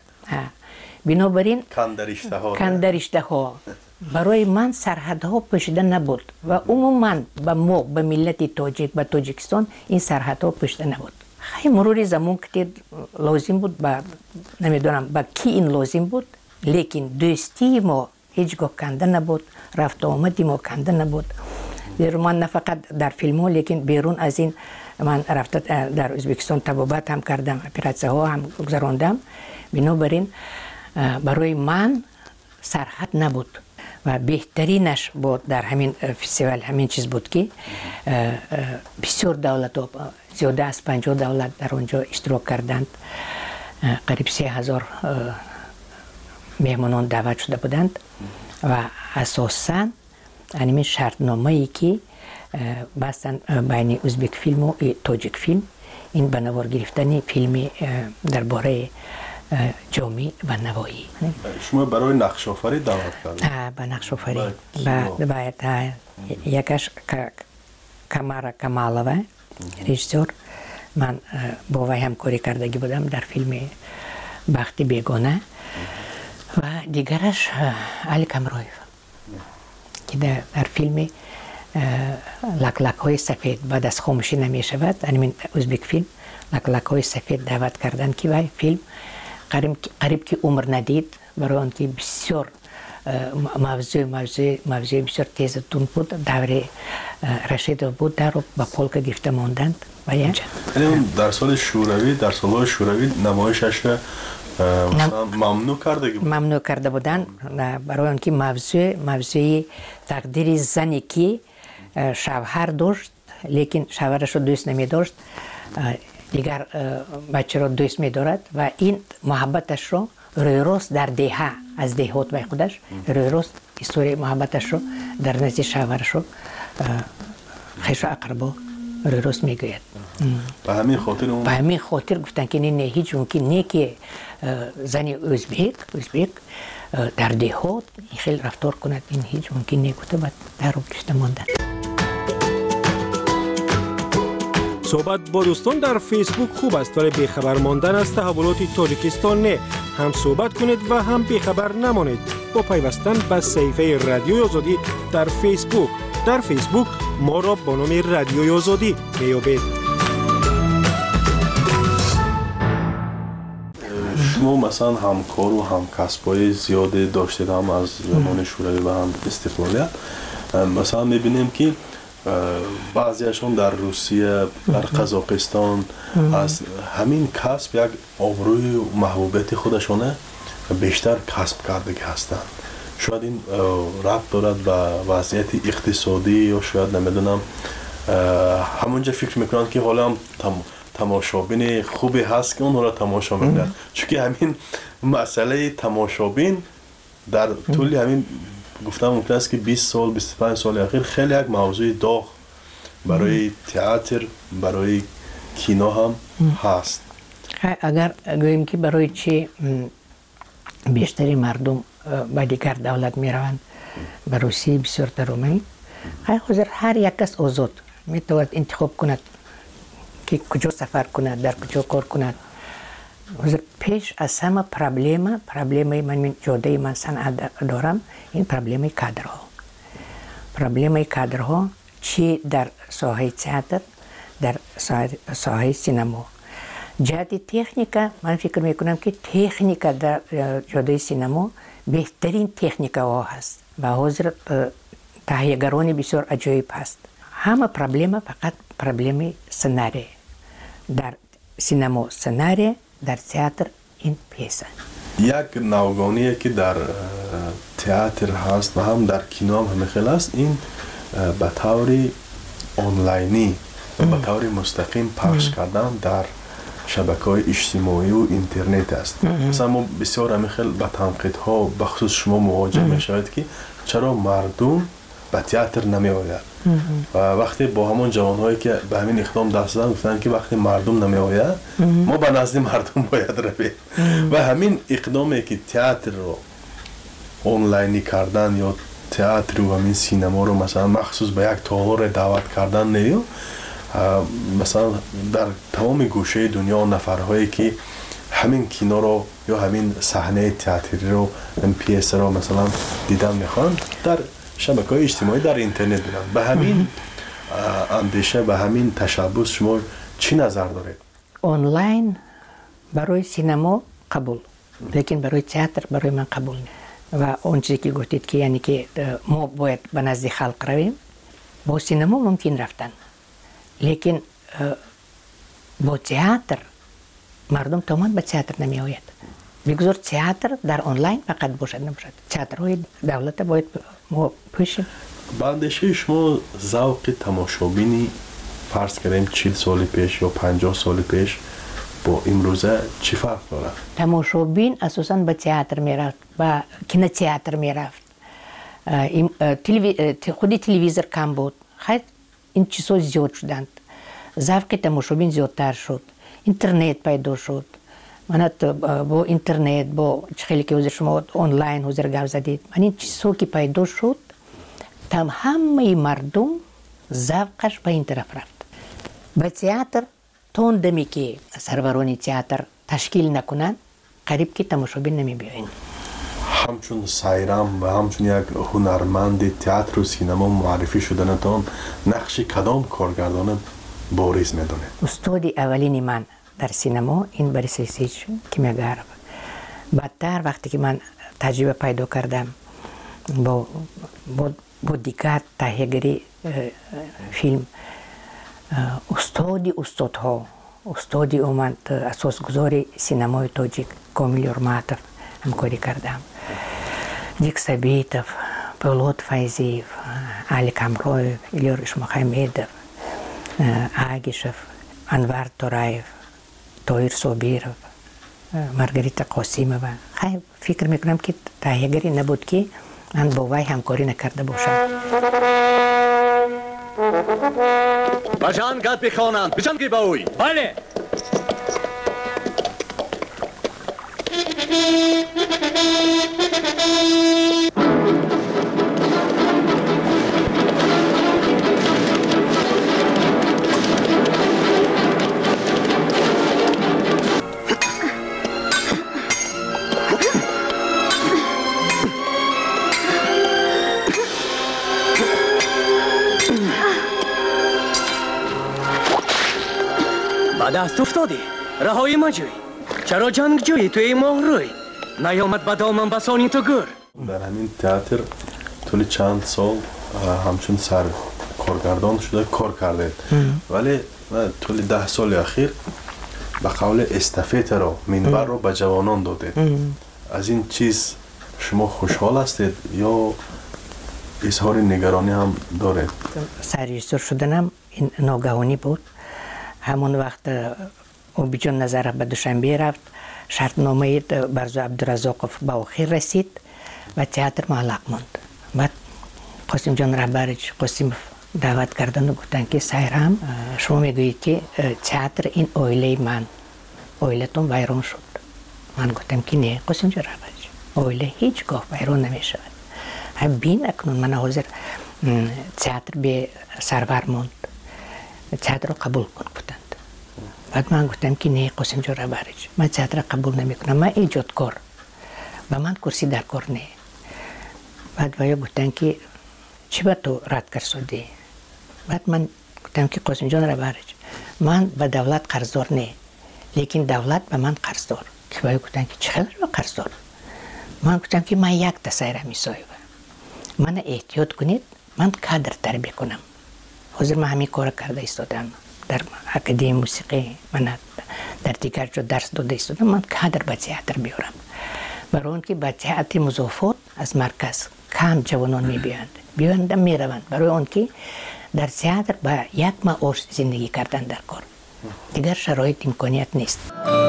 W: بنابراین کنده رشته ها برای من سرحدها پوشیده نبود و عموما به ملت تاجیک به تاجیکستان این سرحدها پوشیده نبود. خیلی مرور زمان که لازم بود نمیدونم با کی این لازم بود لیکن دوستی ما هیچگاه کنده نبود، رفت آمدی ما کنده نبود. من نه فقط در فیلم ها لیکن بیرون از این من رفته در ازبکستان طبابت هم کردم، اپراتسه ها هم گذراندم. بنابراین برای من سرحد نبود و بهترینش بود در همین فستیوال همین چیز بود که بسیار دولت ها زیاده از 50 دولت در اونجا اشتراک کردند. قریب 30,000 مهمانان دعوت شده بودند و اساساً همین شرطنامه ای که بستن بین ازبک فیلم و تاجیک فیلم این به نوار گرفتن فیلم درباره جامعه و نوایی.
M: شما برای نقش آفری دعوت کردید؟
W: به نقش آفری باید یکش کمارا کمالوه رژیسور من با وی همکاری کردگی بودم در فیلم بخت بیگانه و دیگرش علی کمرایف که در فیلم لک های سفید بعد از خاموشی نمی شود همین ازبک فیلم لک های سفید دعوت کردن که وی فیلم قریب که عمر ندید برای آن که بسیار موضوع بسیار تیزتون بود دور رشید بود در رو با پولک گرفته ماندند و اینجا
M: در سال شوروی در سالهای شوروی نمایشش
W: ممنوع کرده بودن برای آن که موضوع تقدیر زنی که شوهر داشت لیکن شوهرش رو دوست نمی داشت دیگر بچه رو دوست می دارد و این محبتش رو روی راست در دهه از دهات به خودش روی راست استوری محبتش رو در نزد شوهرش رو خیش اقربا روی راست می گوید.
M: به همین
W: خاطر گفتن که نه هیچ ممکن نه که زنی ازبک در دهات خیلی رفتار کند این هیچ ممکن نه گفته بعد در رو گشته ماندن.
D: صحبت با دوستان در فیسبوک خوب است ولی بیخبر ماندن از تحولات تاجیکستان نه. هم صحبت کنید و هم بیخبر نمانید با پیوستن به صفحه رادیوی آزادی در فیسبوک. در فیسبوک ما را با نام رادیوی آزادی میابید.
M: ما مثلا همکار و همکسبای زیاده داشتیم هم از زمان شوروی و هم استقلالیت. مثلا میبینیم که بعضیشون در روسیه، در قزاقستان از همین کسب یک آبروی و محبوبیت خودشونه بیشتر کسب کرده هستند. شاید این ربط دارد به وضعیت اقتصادی یا شاید نمیدونم همونجا فکر میکنن که حالا هم تماشابین خوبی هست که اون را تماشا میکنن، چون که همین مسئله تماشابین در طول همین گفتم ممکن است که 20 سال 25 سال اخیر خیلی یک موضوع داغ برای تئاتر، برای کینو هم هست.
W: اگر گوییم که برای چی بیشتری مردم به دیگر دولت می روند، به روسیه بسیار ترومی، حاضر هر یک کس آزاد می تواند انتخاب کند که کجا سفر کند، در کجا کار کند. حاضر پیش از همه پرابلم من جاده من صنعت دارم، این پرابلم کادرها چی در ساحه تئاتر، در ساحه سینما. جهت تکنیکا من فکر میکنم که تکنیکا در جاده سینما بهترین تکنیکا ها هست و حاضر تهیه‌گران بسیار عجیب هست. همه پرابلم فقط پرابلم سناریو. در سینما سناریو، در تئاتر این پیسه.
M: یک نوگانیه که در تئاتر هست و هم در کینو هم خیلی است، این به طور آنلاینی و به طور مستقیم پخش کردن در شبکه‌های اجتماعی و اینترنت است. مثلا ما بسیار همیخیل به تنقیدها به خصوص شما مواجه میشوید که چرا مردم به تئاتر نمی آید و وقتی با همون جوانهایی که به همین اقدام دست دادن گفتن که وقتی مردم نمی آید ما به نزد مردم باید رویم و همین اقدامی که تئاتر رو آنلاینی کردن یا تئاتر و همین سینما رو مثلا مخصوص به یک تالار دعوت کردن نیو، مثلا در تمام گوشه دنیا نفرهایی که همین کینو رو یا همین صحنه تئاتری رو این پیس رو مثلا دیدن میخوان در شبکه‌های اجتماعی در اینترنت بینن. به همین اندیشه، به همین تشبس شما چی نظر دارید؟
W: آنلاین برای سینما قبول، لیکن برای تئاتر برای من قبول نیست. و اون چیزی که گفتید که یعنی که ما باید به نزد خلق رویم، با سینما ممکن رفتن، لیکن با تئاتر مردم تمام به تئاتر نمی آید. بگذار تئاتر در آنلاین فقط باشد نباشد. تئاترهای دولت باید ما پوشیم.
M: با اندیشه شما ذوق تماشابینی فرض کردیم 40 سال پیش یا 50 سال پیش با امروزه چی فرق داره؟
W: تماشابین اساساً به تئاتر میرفت، به کینو تئاتر میرفت. خودی تلویزیون کم بود. خیلی این چیزها زیاد شدند. ذوق تماشابین زیادتر شد. اینترنت پیدا شد. من با اینترنت با خیلی که حضور شما آنلاین حضور گپ زدید، من این چیزها که پیدا شد همه مردم ذوقش به این طرف رفت. به تئاتر تون دمی که سروران تئاتر تشکیل نکنند قریب که تماشابین نمی بیاین.
M: همچون سایرام و همچون یک هنرمند تئاتر و سینما معرفی شدنتان نقش کدام کارگردان بارز میدونه؟
W: استاد اولین من در سینما این بوریس لیسیچ کیمیاگرف. بعدتر وقتی که من تجربه پیدا کردم با دیگر تهیه‌گری فیلم، استادی اومد اساسگذار سینمای تاجیک کامیل یورماتوف همکاری کردم. دیک سبیتوف، پولاد فایزیف، علی کامرویف، ایلور اشمخمیدوف، آگیشوف، انوار تورایف، طاهر صابیرов، مارگاریتا قاسیمова. خیلی فکر میکنم که تهیه‌گری نبود که من با وی همکاری نکرده باشم.
A: بجان گاد بخوانند، بجان که با اوی. بله. دست افتادی. رهایی ما جوی. چرا جنگجویی توی مهروی نیامد به دامن بسانی تو گر؟
M: در همین تئاتر طول چند سال همچون سر کارگردان شده کار کرده، ولی طول 10 سال اخیر به قول استافت را منبر رو به جوانان داده. از این چیز شما خوشحال هستید یا اظهار نگرانی هم دارید؟
W: سرریزور شدنم این ناگهانی بود. همون وقت اوبیجان نظر به دوشنبه رفت، شرطنامه برزو عبدالرزاقов به آخر رسید و تئاتر معلق ماند. بعد قاسم جان رهبرش قاسم دعوت کردن و گفتن که سایرام شما میگویید که تئاتر این اویله من، اویلتون ویران شد. من گفتم که نه قاسم جان رهبرش، اویله هیچگاه ویران نمیشود. بین اکنون من حاضر تئاتر به سرور ماند، تئاتر رو قبول کن گفتند. بعد من گفتم که نه قاسم جان رهبرش، من تئاتر رو قبول نمیکنم، من ایجادکار و من کرسی در کار نه. بعد ویا گفتن که چی با تو رد کر شدی؟ بعد من گفتم که قاسم جان رهبرش، من به دولت قرضدار نه، لیکن دولت به من قرضدار. که ویا گفتن که چقدر به قرضدار؟ من گفتم که من یک دسایره میسایم، من احتیاط کنید، من کادر تربیت کنم. حاضر من همین کار کرده ایستادم، در اکادمی موسیقی من در دیگر جا درس داده ایستادم، من کادر به تئاتر بیارم. برای اون که به تئاتر مضافات از مرکز کم جوانان میبیاند میروند، برای اون که در تئاتر با یک معاش زندگی کردن در کار، دیگر شرایط امکانیت نیست.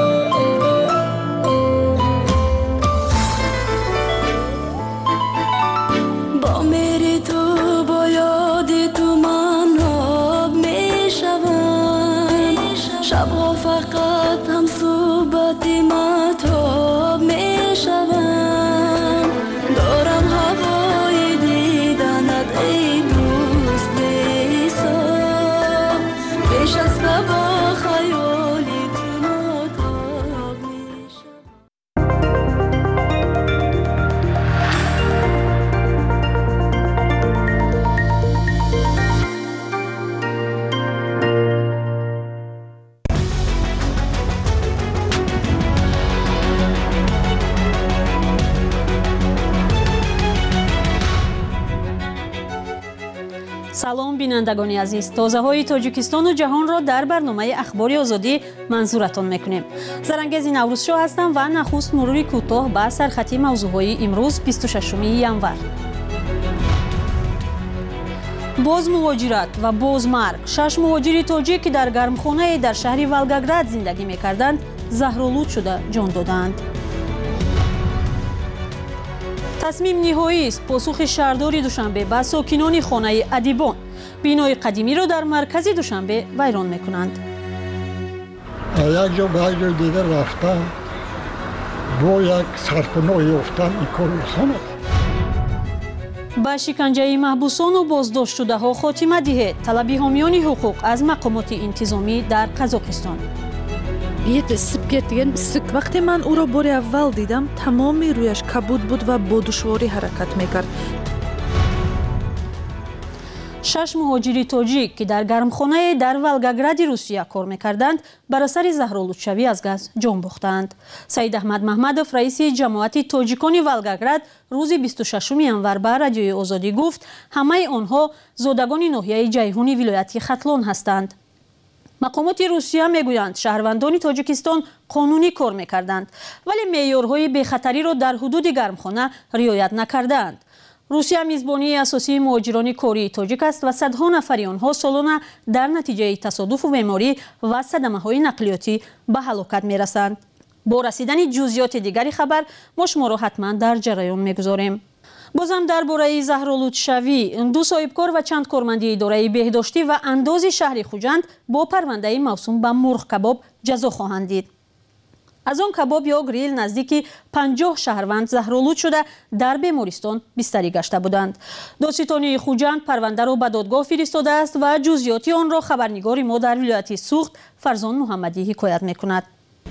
J: شبها فقط هم صحبت مهتاب می شوم، دارم هوای دیدنت ای دوست بی‌حساب، پیش از تو با خیالی تو مهتاب می شوم.
P: салом бинандагони азиз, тозаҳои тоҷикистону ҷаҳонро дар барномаи ахбори озодӣ манзуратон мекунем. зарангези наврӯзшоҳ ҳастам ва нахуст мурури кӯтоҳ ба сархати мавзӯъҳои имрӯз 26 январ. боз муҳоҷират ва боз марг. 6 муҳоҷири тоҷик ки дар гармхонае дар шаҳри волгоград зиндагӣ мекарданд, заҳролуд шуда ҷон доданд. тасмим ниҳоист посухи шаҳрдори душанбе ба сокинони хонаи адибон. бинои қадимиро дар маркази душанбе вайрон мекунанд.
B: یک جا به یک جای دیگر رفتن با یک سرپناه یافتن این کار آسان است.
P: ба шиканҷаи маҳбусону боздоштшудаҳо хотима диҳед. талаби ҳомиёни ҳуқуқ аз мақомоти интизомӣ дар қазоқистон.
K: исиб гирдиген исик. вақте ман ӯро бори аввал дидам, тамоми рӯяш кабуд буд ва бо душворӣ ҳаракат мекард.
P: 6 муҳоҷири тоҷик ки дар гармхонае дар волгогради русия кор мекарданд, бар асари заҳролудшавӣ аз газ ҷон бохтанд. саид аҳмад маҳмадов, раиси ҷамоати тоҷикони волгоград, рӯзи 26 январ ба радиои озодӣ гуфт, ҳамаи онҳо зодагони ноҳияи ҷайҳуни вилояти хатлон ҳастанд. мақомоти русия мегӯянд шаҳрвандони тоҷикистон қонунӣ кор мекарданд, вале меъёрҳои бехатариро дар ҳудуди гармхона риоят накардаанд. русия мизбонии асосии муҳоҷирони кории тоҷик аст ва садҳо нафари онҳо солона дар натиҷаи тасодуфу беморӣ ва садамаҳои нақлиётӣ ба ҳалокат мерасанд. бо расидани ҷузъиёти дигари хабар мо шуморо ҳатман дар ҷараён мегузорем. бозам дар бораи заҳролудшавӣ, 2 соҳибкор ва чанд корманди идораи беҳдоштӣ ва андози шаҳри хуҷанд бо парвандаи мавсум ба мурғ кабоб ҷазо хоҳанд дид. аз он кабоб ё грил наздики 50 шаҳрванд заҳролуд шуда дар бемористон бистарӣ гашта буданд. додситони хуҷанд парвандаро ба додгоҳ фиристодааст ва ҷузъиёти онро хабарнигори мо дар вилояти суғд Фарзон Муҳаммадӣ ҳикоят мекунад.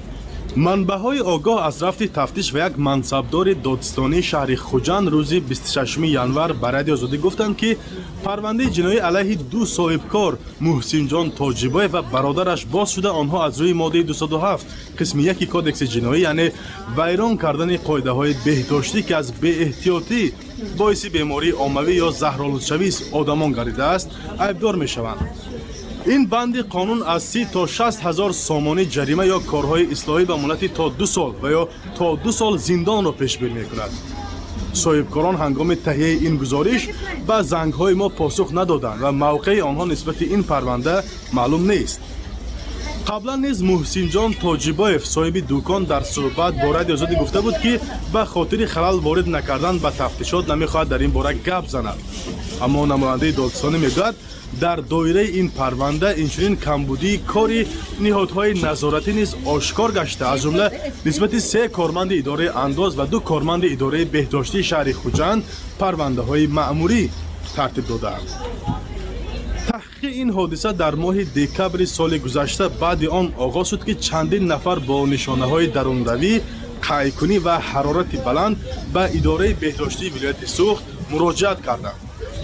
M: манбаъҳои огоҳ аз рафти тафтиш ва як мансабдори додистонии шаҳри хуҷанд рӯзи 26 январ ба Радиои Озодӣ гуфтанд, ки парвандаи ҷиноӣ алайҳи ду соҳибкор Муҳсинҷон Тоҷибоев ва бародараш боз шуда, онҳо аз рӯи моддаи 207 қисми 1 кодекси ҷиноӣ, яъне вайрон кардани қоидаҳои беҳдоштӣ ки аз беэҳтиётӣ боиси бемории оммавӣ ё заҳролудшавии одамон гардидааст, айбдор мешаванд. ин банди қонун аз 30 то 60 ҳазор сомонӣ ҷарима ё корҳои ислоҳӣ ба муддати то 2 сол ва ё то 2 сол зиндонро пешбин мекунад. соҳибкорон ҳангоми таҳияи ин гузориш ба зангҳои мо посух надоданд ва мавқеи онҳо нисбати ин парванда маълум нест. қаблан низ Муҳсинҷон Тоҷибоев соҳиби дӯкон дар суҳбат бо Радиои Озодӣ гуфта буд, ки ба хотири халал ворид накардан ба тафтишот намехоҳад дар ин бора гап занад. аммо намояндаи додистонӣ мегӯяд, дар доираи ин парванда инчунин камбудии кори ниҳодҳои назоратӣ низ ошкор гашта, аз ҷумла нисбати 3 корманди идораи андоз ва 2 корманди идораи беҳдоштии шаҳри Хуҷанд парвандаҳои маъмурӣ тартиб додаанд. таҳқиқи ин ҳодиса дар моҳи декабри соли гузашта баъди он оғоз шуд, ки чандин нафар бо нишонаҳои дарунравӣ, қайъкунӣ ва ҳарорати баланд ба идораи беҳдоштии вилояти Суғд муроҷиат карданд.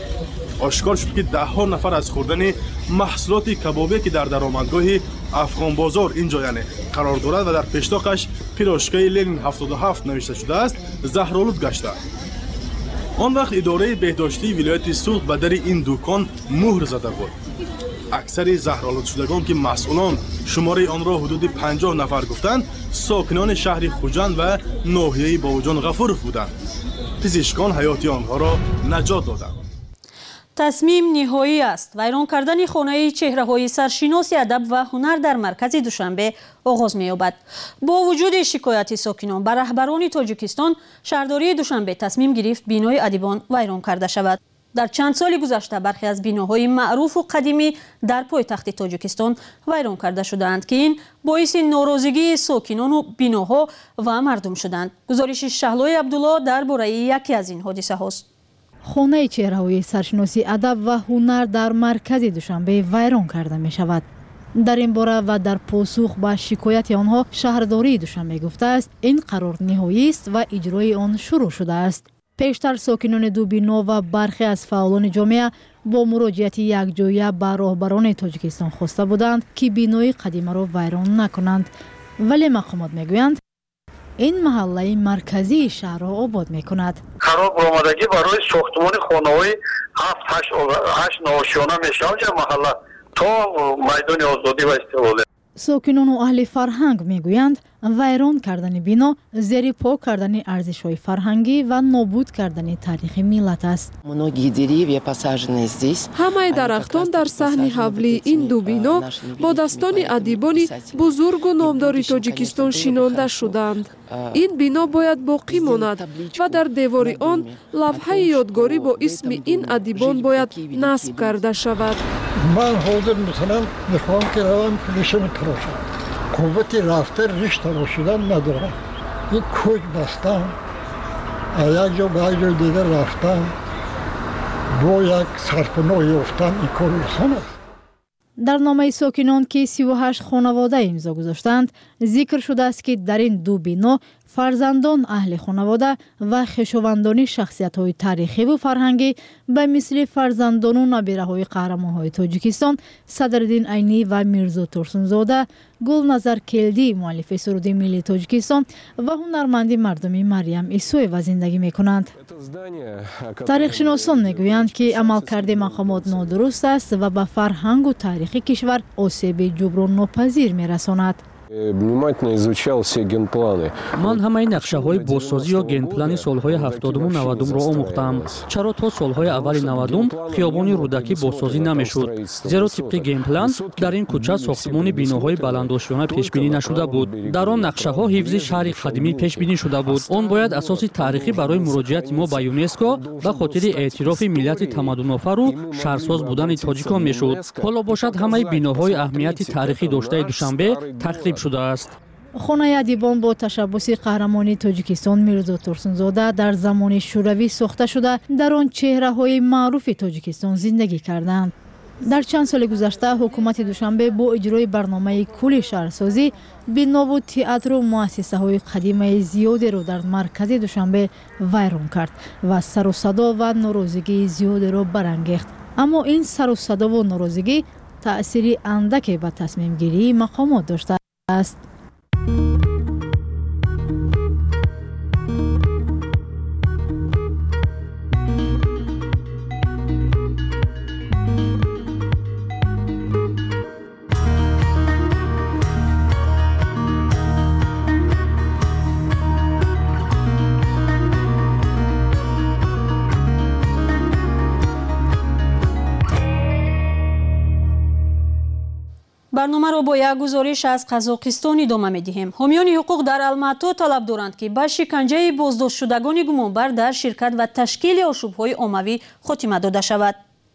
M: ошкор шуд, ки даҳҳо нафар аз хӯрдани маҳсулоти кабобие, ки дар даромадгоҳи Афғонбозор ин ҷо яъне қарор дорад ва дар пештоқаш пирожкаи Ленин 77 навишта шудааст, заҳролуд гаштаанд. он вақт идораи беҳдоштии вилояти Суғд ба дари ин дӯкон муҳр зада буд. аксари заҳролудшудагон, ки масъулон шумораи онро ҳудуди 50 нафар гуфтанд, сокинони шаҳри Хуҷанд ва ноҳияи Бобуҷон Ғафуров буданд. пизишкон ҳаёти онҳоро наҷот доданд.
P: тасмим ниҳоӣ аст. вайрон кардани хонаи чеҳраҳои саршиноси адаб ва ҳунар дар маркази Душанбе оғоз меёбад. бо вуҷуди шикояти сокинон ба раҳбарони Тоҷикистон, шаҳрдории Душанбе тасмим гирифт бинои адибон вайрон карда шавад. дар чанд соли гузашта бархе аз биноҳои маъруфу қадимӣ дар пойтахти Тоҷикистон вайрон карда шудаанд, ки ин боиси норозигии сокинону биноҳо ва мардум шуданд. гузориши Шаҳлои Абдулло дар бораи яке аз ин ҳодисаҳост.
F: хонаи чеҳраҳои саршиноси адаб ва ҳунар дар маркази Душанбе вайрон карда мешавад. дар ин бора ва дар посух ба шикояти онҳо шаҳрдории Душанбе гуфтааст, ин қарор ниҳоист ва иҷрои он шурӯъ шудааст. пештар сокинони ду бино ва бархе аз фаъолони ҷомеа бо муроҷиати якҷоя ба роҳбарони Тоҷикистон хоста буданд, ки бинои қадимаро вайрон накунанд. вале мақомот мегӯянд, ин маҳаллаи марказии шаҳрро обод мекунад.
Q: қарор баромадагӣ барои сохтмони хонаҳои 7-8 наошиёна мешавад ҷа маҳалла то майдони озодӣ ва истиқлолият.
F: сокинону аҳли фарҳанг мегӯянд, вайрон кардани бино зери пок кардани арзишҳои фарҳангӣ ва нобуд кардани таърихи миллат аст.
U: ҳамаи дарахтон дар саҳни ҳавлии ин ду бино бо дастони адибони бузургу номдори Тоҷикистон шинонда шуданд. ин бино бояд боқӣ монад ва дар девори он лавҳаи ёдгорӣ бо исми ин адибон бояд насб карда шавад.
B: ман ҳозир мисалан мехоҳам ки равам кӯчаи тарошам. қуввати рафта риш тарошидан надорам. ин кӯч бастам, як ҷо ба як ҷои дигар рафтам, бо як сарпаноҳ ёфтам, ин кор осон аст.
F: дар номаи сокинон ки 38 хонавода имзо гузоштанд, зикр шудааст, ки дар ин ду бино фарзандон аҳли хонавода ва хешовандони шахсиятҳои таърихиву фарҳангӣ ба мисли фарзандону набираҳои қаҳрамонҳои Тоҷикистон Садриддин Айнӣ ва Мирзо Турсунзода, Гулназар Келдӣ, муаллифи суруди миллии Тоҷикистон ва ҳунарманди мардуми Марьям Исоева зиндагӣ мекунанд. таърихшиносон мегӯянд, ки амалкарди мақомот нодуруст аст ва ба фарҳангу таърихи кишвар осеби ҷуброннопазир мерасонад.
G: ман ҳамаи нақшаҳои бозсозӣ ё генплани солҳои 70-у 90-ро омӯхтам. чаро то солҳои аввали 90-ум хиёбони рӯдакӣ бозсозӣ намешуд, зеро тибқи генплан дар ин кӯча сохтмони биноҳои баландошиёна пешбинӣ нашуда буд. дар он нақшаҳо ҳифзи шаҳри қадимӣ пешбинӣ шуда буд. он бояд асоси таърихӣ барои муроҷиати мо ба ЮНЕСКО ба хотири эътирофи миллати тамаддунофару шаҳрсоз будани тоҷикон мешуд. ҳоло бошад ҳамаи биноҳои аҳамияти таърихӣ доштаи Душанбе тахриб шудааст.
F: хонаи адибон бо ташаббуси қаҳрамони Тоҷикистон Мирзо Турсунзода дар замони шӯравӣ сохта шуда, дар он чеҳраҳои маъруфи Тоҷикистон зиндагӣ карданд. дар чанд соли гузашта ҳукумати душанбе бо иҷрои барномаи кӯли шаҳрсозӣ бинову театру муассисаҳои қадимаи зиёдеро дар маркази душанбе вайрон кард ва сару садо ва норозигии зиёдеро барангехт. аммо ин сару садову норозигӣ таъсири андаке ба тасмимгирии мақомот доштааст.
P: барномаро бо як гузориш аз Қазоқистон идома медиҳем. ҳомиёни ҳуқуқ дар Алмато талаб доранд ки ба шиканҷаи боздоштшудагони гумонбар дар ширкат ва ташкили ошӯбҳои оммавӣ хотима дода шавад.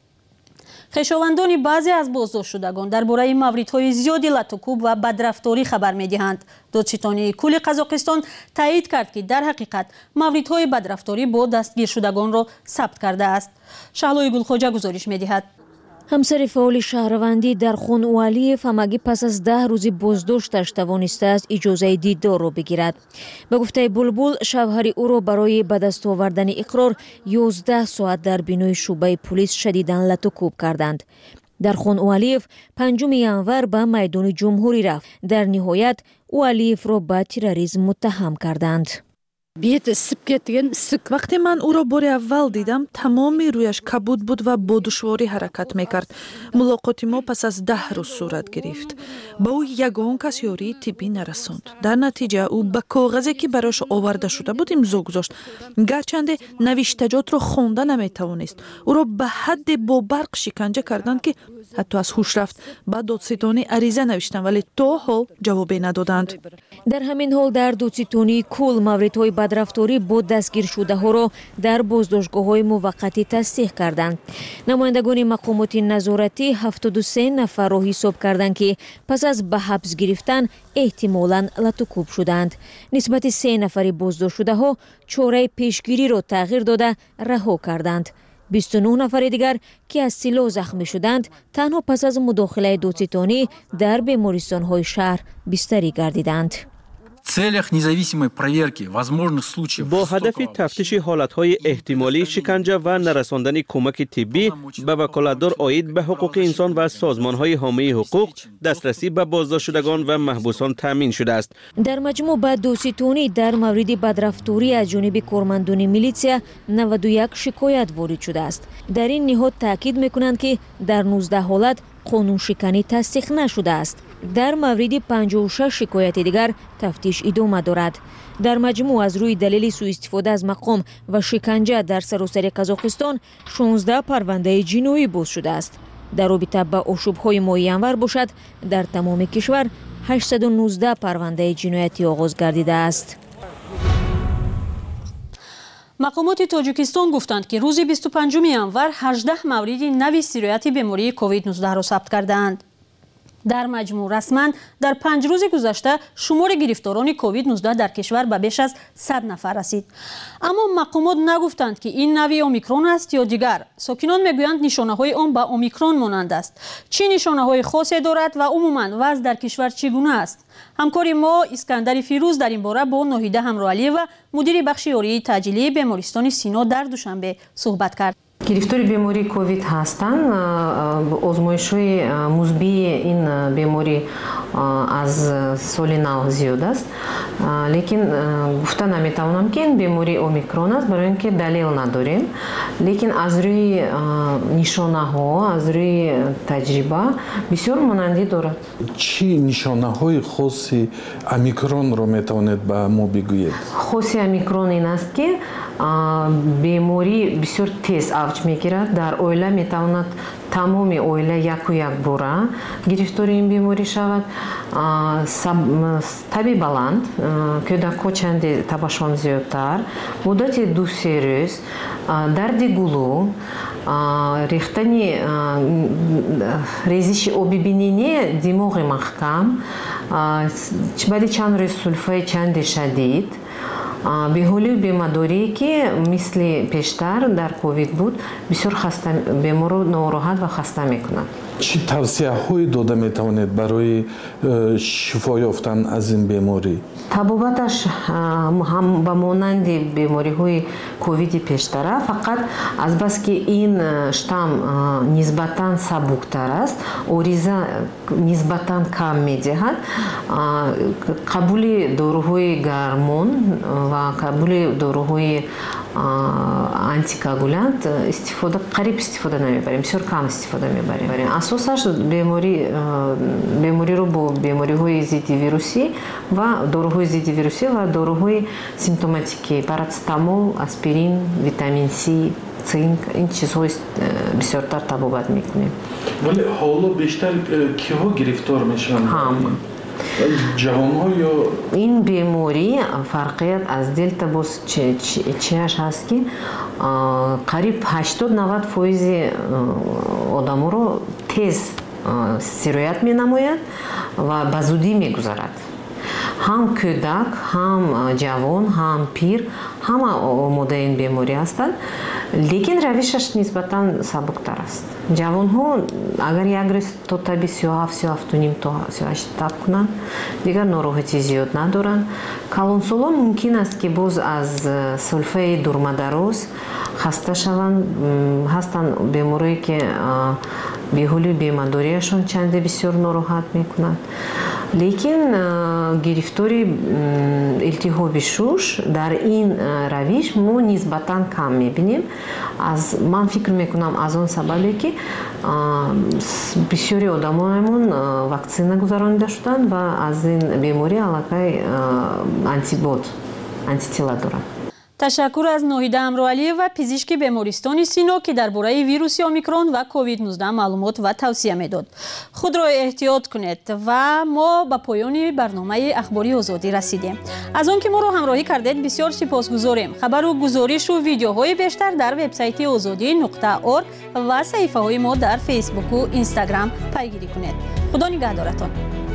P: хешовандони баъзе аз боздоштшудагон дар бораи мавридҳои зиёди латукуб ва бадрафторӣ хабар медиҳанд. додситонии кӯли Қазоқистон таъид кард ки дар ҳақиқат мавридҳои бадрафторӣ бо дастгиршудагонро сабт кардааст. Шаҳлои Гулхоҷа гузориш медиҳад.
H: ҳамсари фаъоли шаҳравандӣ Дархон Уалиев ҳамагӣ пас аз 10 рӯзи боздошташ тавонистааст иҷозаи дидорро бигирад. ба гуфтаи Булбул, шавҳари ӯро барои ба даст овардани иқрор 11 соат дар бинои шуъбаи пулис шадидан латукуб карданд. Дархон Уалиев 5 январ ба майдони ҷумҳурӣ рафт. дар ниҳоят Уалиевро ба терроризм муттаҳам карданд.
K: бет исib ketgan issiq. Вақте ман ӯро бори аввал дидам, тамоми рӯяш кабуд буд ва бо душворӣ ҳаракат мекард. мулоқоти мо пас аз 10 рӯз сурат гирифт. ба ӯ ягон кас ёрии тиббӣ нарасонд. дар натиҷа ӯ ба коғазе ки барояш оварда шуда буд имзо гузошт. гарчанде навиштаҷотро хонда наметавонист. ӯро ба ҳадде бобарқ шиканҷа карданд ки ҳатто аз ҳуш рафт. ба додситонӣ ариза навиштанд, вале то ҳол ҷавобе надоданд.
H: дар ҳамин ҳол дар додситонии кул мавридҳои бадрафторӣ бо дастгиршудаҳоро дар боздоштгоҳҳои муваққатӣ тасдиқ карданд. намояндагони мақомоти назоратӣ 73 нафарро ҳисоб карданд ки пас аз ба ҳабс гирифтан эҳтимолан латукуб шуданд. нисбати 3 нафари боздоштшудаҳо чораи пешгириро тағйир дода раҳо карданд. 29 нафари дигар ки аз силоҳ захмӣ шуданд, танҳо пас аз мудохилаи додситонӣ дар бемористонҳои шаҳр бистарӣ гардиданд.
R: целях независимой проверки возможных случаев
T: бо ҳадафи тафтиши ҳолатҳои эҳтимолии шиканҷа ва нарасондани кӯмаки тиббӣ ба ваколатдор оид ба ҳуқуқи инсон ва созмонҳои ҳомии ҳуқуқ дастрасӣ ба боздоштшудагон ва маҳбусон таъмин шудааст.
H: дар маҷмӯъ ба додситонӣ дар мавриди бадрафторӣ аз ҷониби кормандони милитсия 91 шикоят ворид шудааст. дар ин ниҳод таъкид мекунанд ки дар 19 ҳолат қонуншиканӣ тасдиқ нашудааст. дар мавриди 56 шикояти дигар тафтиш идома дорад. дар маҷмӯъ аз рӯи далели сӯистифода аз мақом ва шиканҷа дар саросари Қазоқистон 16 парвандаи ҷиноӣ боз шудааст. дар робита ба ошӯбҳои моҳи январ бошад, дар тамоми кишвар 819 парвандаи ҷиноятӣ оғоз гардидааст.
P: мақомоти Тоҷикистон гуфтанд ки рӯзи 25 январ 18 мавриди нави сирояти бемории COVID-19-ро сабт кардаанд. дар маҷмӯъ расман дар 5 рӯзи гузашта шумори гирифторони COVID-19 дар кишвар ба беш аз 100 нафар расид. аммо мақомот нагуфтанд ки ин нави омикрон аст ё дигар. сокинон мегӯянд нишонаҳои он ба омикрон монанд аст. чӣ нишонаҳои хосе дорад ва умуман вазъ дар кишвар чӣ гуна аст? ҳамкори мо Искандари Фирӯз дар ин бора бо Ноҳида Ҳамроалиева, мудири бахши ёрии таъҷилии бемористони Сино дар Душанбе суҳбат кард.
V: гирифтори бемории ковид ҳастанд. озмоишҳои музбии ин беморӣ аз соли нав зиёд аст, лекин гуфта наметавонам ки ин бемории омикрон аст, барои ин ки далел надорем. лекин аз рӯи нишонаҳо, аз рӯи таҷриба бисёр монандӣ дорад.
L: чӣ нишонаҳои хоси омикронро метавонед ба мо бигӯед?
V: хоси омикрон ин аст ки беморӣ бисёр тез авҷ мегирад. дар оила метавонад тамоми оила яку як бора гирифтори ин беморӣ шавад. таби баланд, кӯдакҳо чанде табашон зиёдтар, муддати 2-3 рӯз, дарди гулӯ, рехтани резиши оби бининӣ, димоғи маҳкам, баъди чанд рӯз сулфаи чанди шадид, беҳолии бемадорие ки мисли пештар дар ковид буд бисёр беморро нороҳат ва хаста мекунад.
L: чӣ тавсияҳое дода метавонед барои шифо ёфтан аз ин беморӣ?
V: табобаташ ҳам ба монанди бемориҳои ковиди пештара, фақат азбаски ин штам нисбатан сабуктар аст, ориза нисбатан кам медиҳад, қабули доруҳои гармон ва қабули доруҳои антикоагулянт қариб истифода намебарем, бисёр кам истифода мебарем. асосаш бемориро бо бемориҳои зидди вирусӣ ва доруҳои зидди вирусӣ ва доруҳои симптоматикӣ, парацетамол, аспирин, витамин С, цинк, ин чизҳо бисёртар табобат мекунем.
L: вале ҳоло бештар киҳо гирифтор мешаванд? ҷавонҳо ё
V: ин беморӣ фарқият аз делта боз чиаш ҳаст ки қариб 80-90% одаморо тез сироят менамояд ва ба зудӣ мегузарад. ҳам кӯдак, ҳам ҷавон, ҳам пир, ҳама омодаи ин беморӣ ҳастанд, лекин равишаш нисбатан сабуктар аст. ҷавонҳо агар як рӯз то таби 37-38 то 38 таб кунанд, дигар нороҳатӣ зиёд надоранд. калонсолон мумкин аст ки боз аз сулфаи дурмадароз хаста шаванд. ҳастанд беморие ки беҳоли бемадорияшон чанде бисёр нороҳат мекунад. лекин гирифтори илтиҳоби шуш дар ин равиш мо нисбатан кам мебинем. Ман фикр мекунам аз он сабабе ки бисёри одамоямон ваксина гузаронида шуданд ва аз ин беморӣ аллакай антитила доранд.
P: ташаккур аз ноҳида амроалиева, пизишки бемористони Сино, ки дар бораи вируси омикрон ва COVID-19 маълумот ва тавсия медод. Худро эҳтиёт кунед ва мо ба поёни барномаи ахбори озодӣ расидем. Аз он ки моро ҳамроҳӣ кардед бисёр сипосгузорем. Хабару гузоришу видеоҳои бештар дар вебсайти озодӣ.орг ва саҳифаҳои мо дар фейсбуку Instagram пайгирӣ кунед. худо нигаҳдоратон.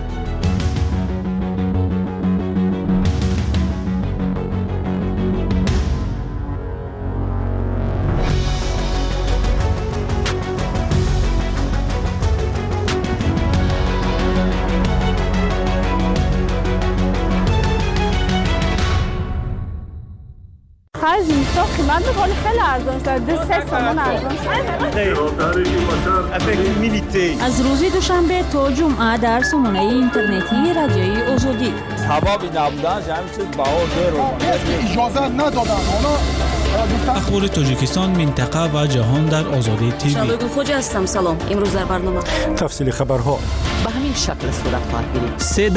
C: زیستا قیمت بکنه خیلی ارزان شد 2-3 تومان ارزان شد.
P: از روزی دوشنبه تا جمعه در سامانه اینترنتی رادیوی آزادی.
E: سببی نبودن همین چیز بهار رو اجازه ندادن.
I: اخبار تاجیکستان، منطقه و جهان در آزادی تیوی.
X: شالوی خوج هستم. سلام. امروز در برنامه
I: تفصیل خبرها
X: به همین شکل صورت خواهد گرفت.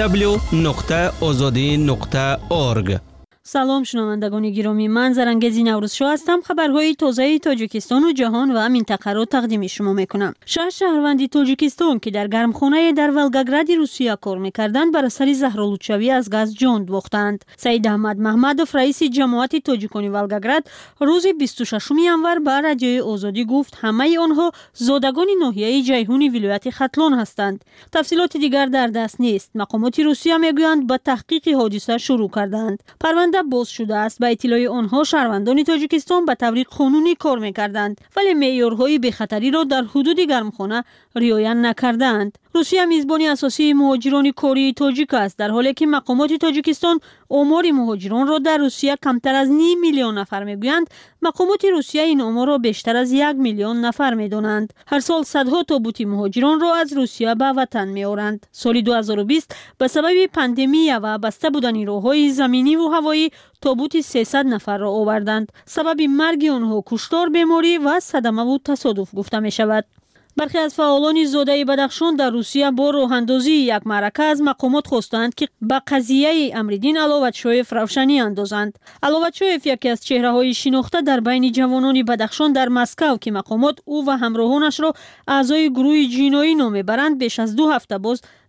I: www.azadi.org.
P: سلام شنوندگان گرامی، من زرنگزی نوروزشو هستم. خبرهای تازه تاجیکستان و جهان و منطقه را تقدیم شما میکنم. 6 شهروند تاجیکستان که در گرمخانه در ولگاگراد روسیه کار میکردند بر اثر زهرآلودشوی از گاز جان باختند. سید احمد محمدوف رئیس جماعت تاجیکان ولگاگراد روز 26 ینور به رادیوی آزادی گفت همه آنها زادگان ناحیه جیهون ولایت ختلان هستند. تفصیلات دیگر در دست نیست. مقامات روسیه میگویند به تحقیق حادثه شروع کردند. پرونده باز شده است. به اطلاع آنها شهروندان تاجیکستان به طریق قانونی کار می‌کردند ولی معیارهای بی‌خطری را در حدود گرمخانه رعایت نکردند. روسیه میزبان اساسی مهاجران کاری تاجیک است، در حالی که مقامات تاجیکستان آمار مهاجران را در روسیه کمتر از 0.5 میلیون نفر میگویند. مقامات روسیه این آمار را بیشتر از 1 میلیون نفر میدانند. هر سال صدها تابوت مهاجران را از روسیه به وطن میآورند. سال 2020 به سبب پاندمی و بسته بودن راههای زمینی و هوایی تابوت 300 نفر را آوردند. سبب مرگ آنها کشتار، بیماری و صدمه و تصادف گفته می شود. برخی از فعالان زاده بدخشان در روسیه با راه اندازی یک معرکه از مقامات خواستند که به قضیه امرالدین علاوتشویف روشنی اندازند. علاوتشویف یکی از چهره‌های شناخته در بین جوانان بدخشان در مسکو که مقامات او و همراهانش را اعضای گروه جنایی نام میبرند بیش از 2 هفته باز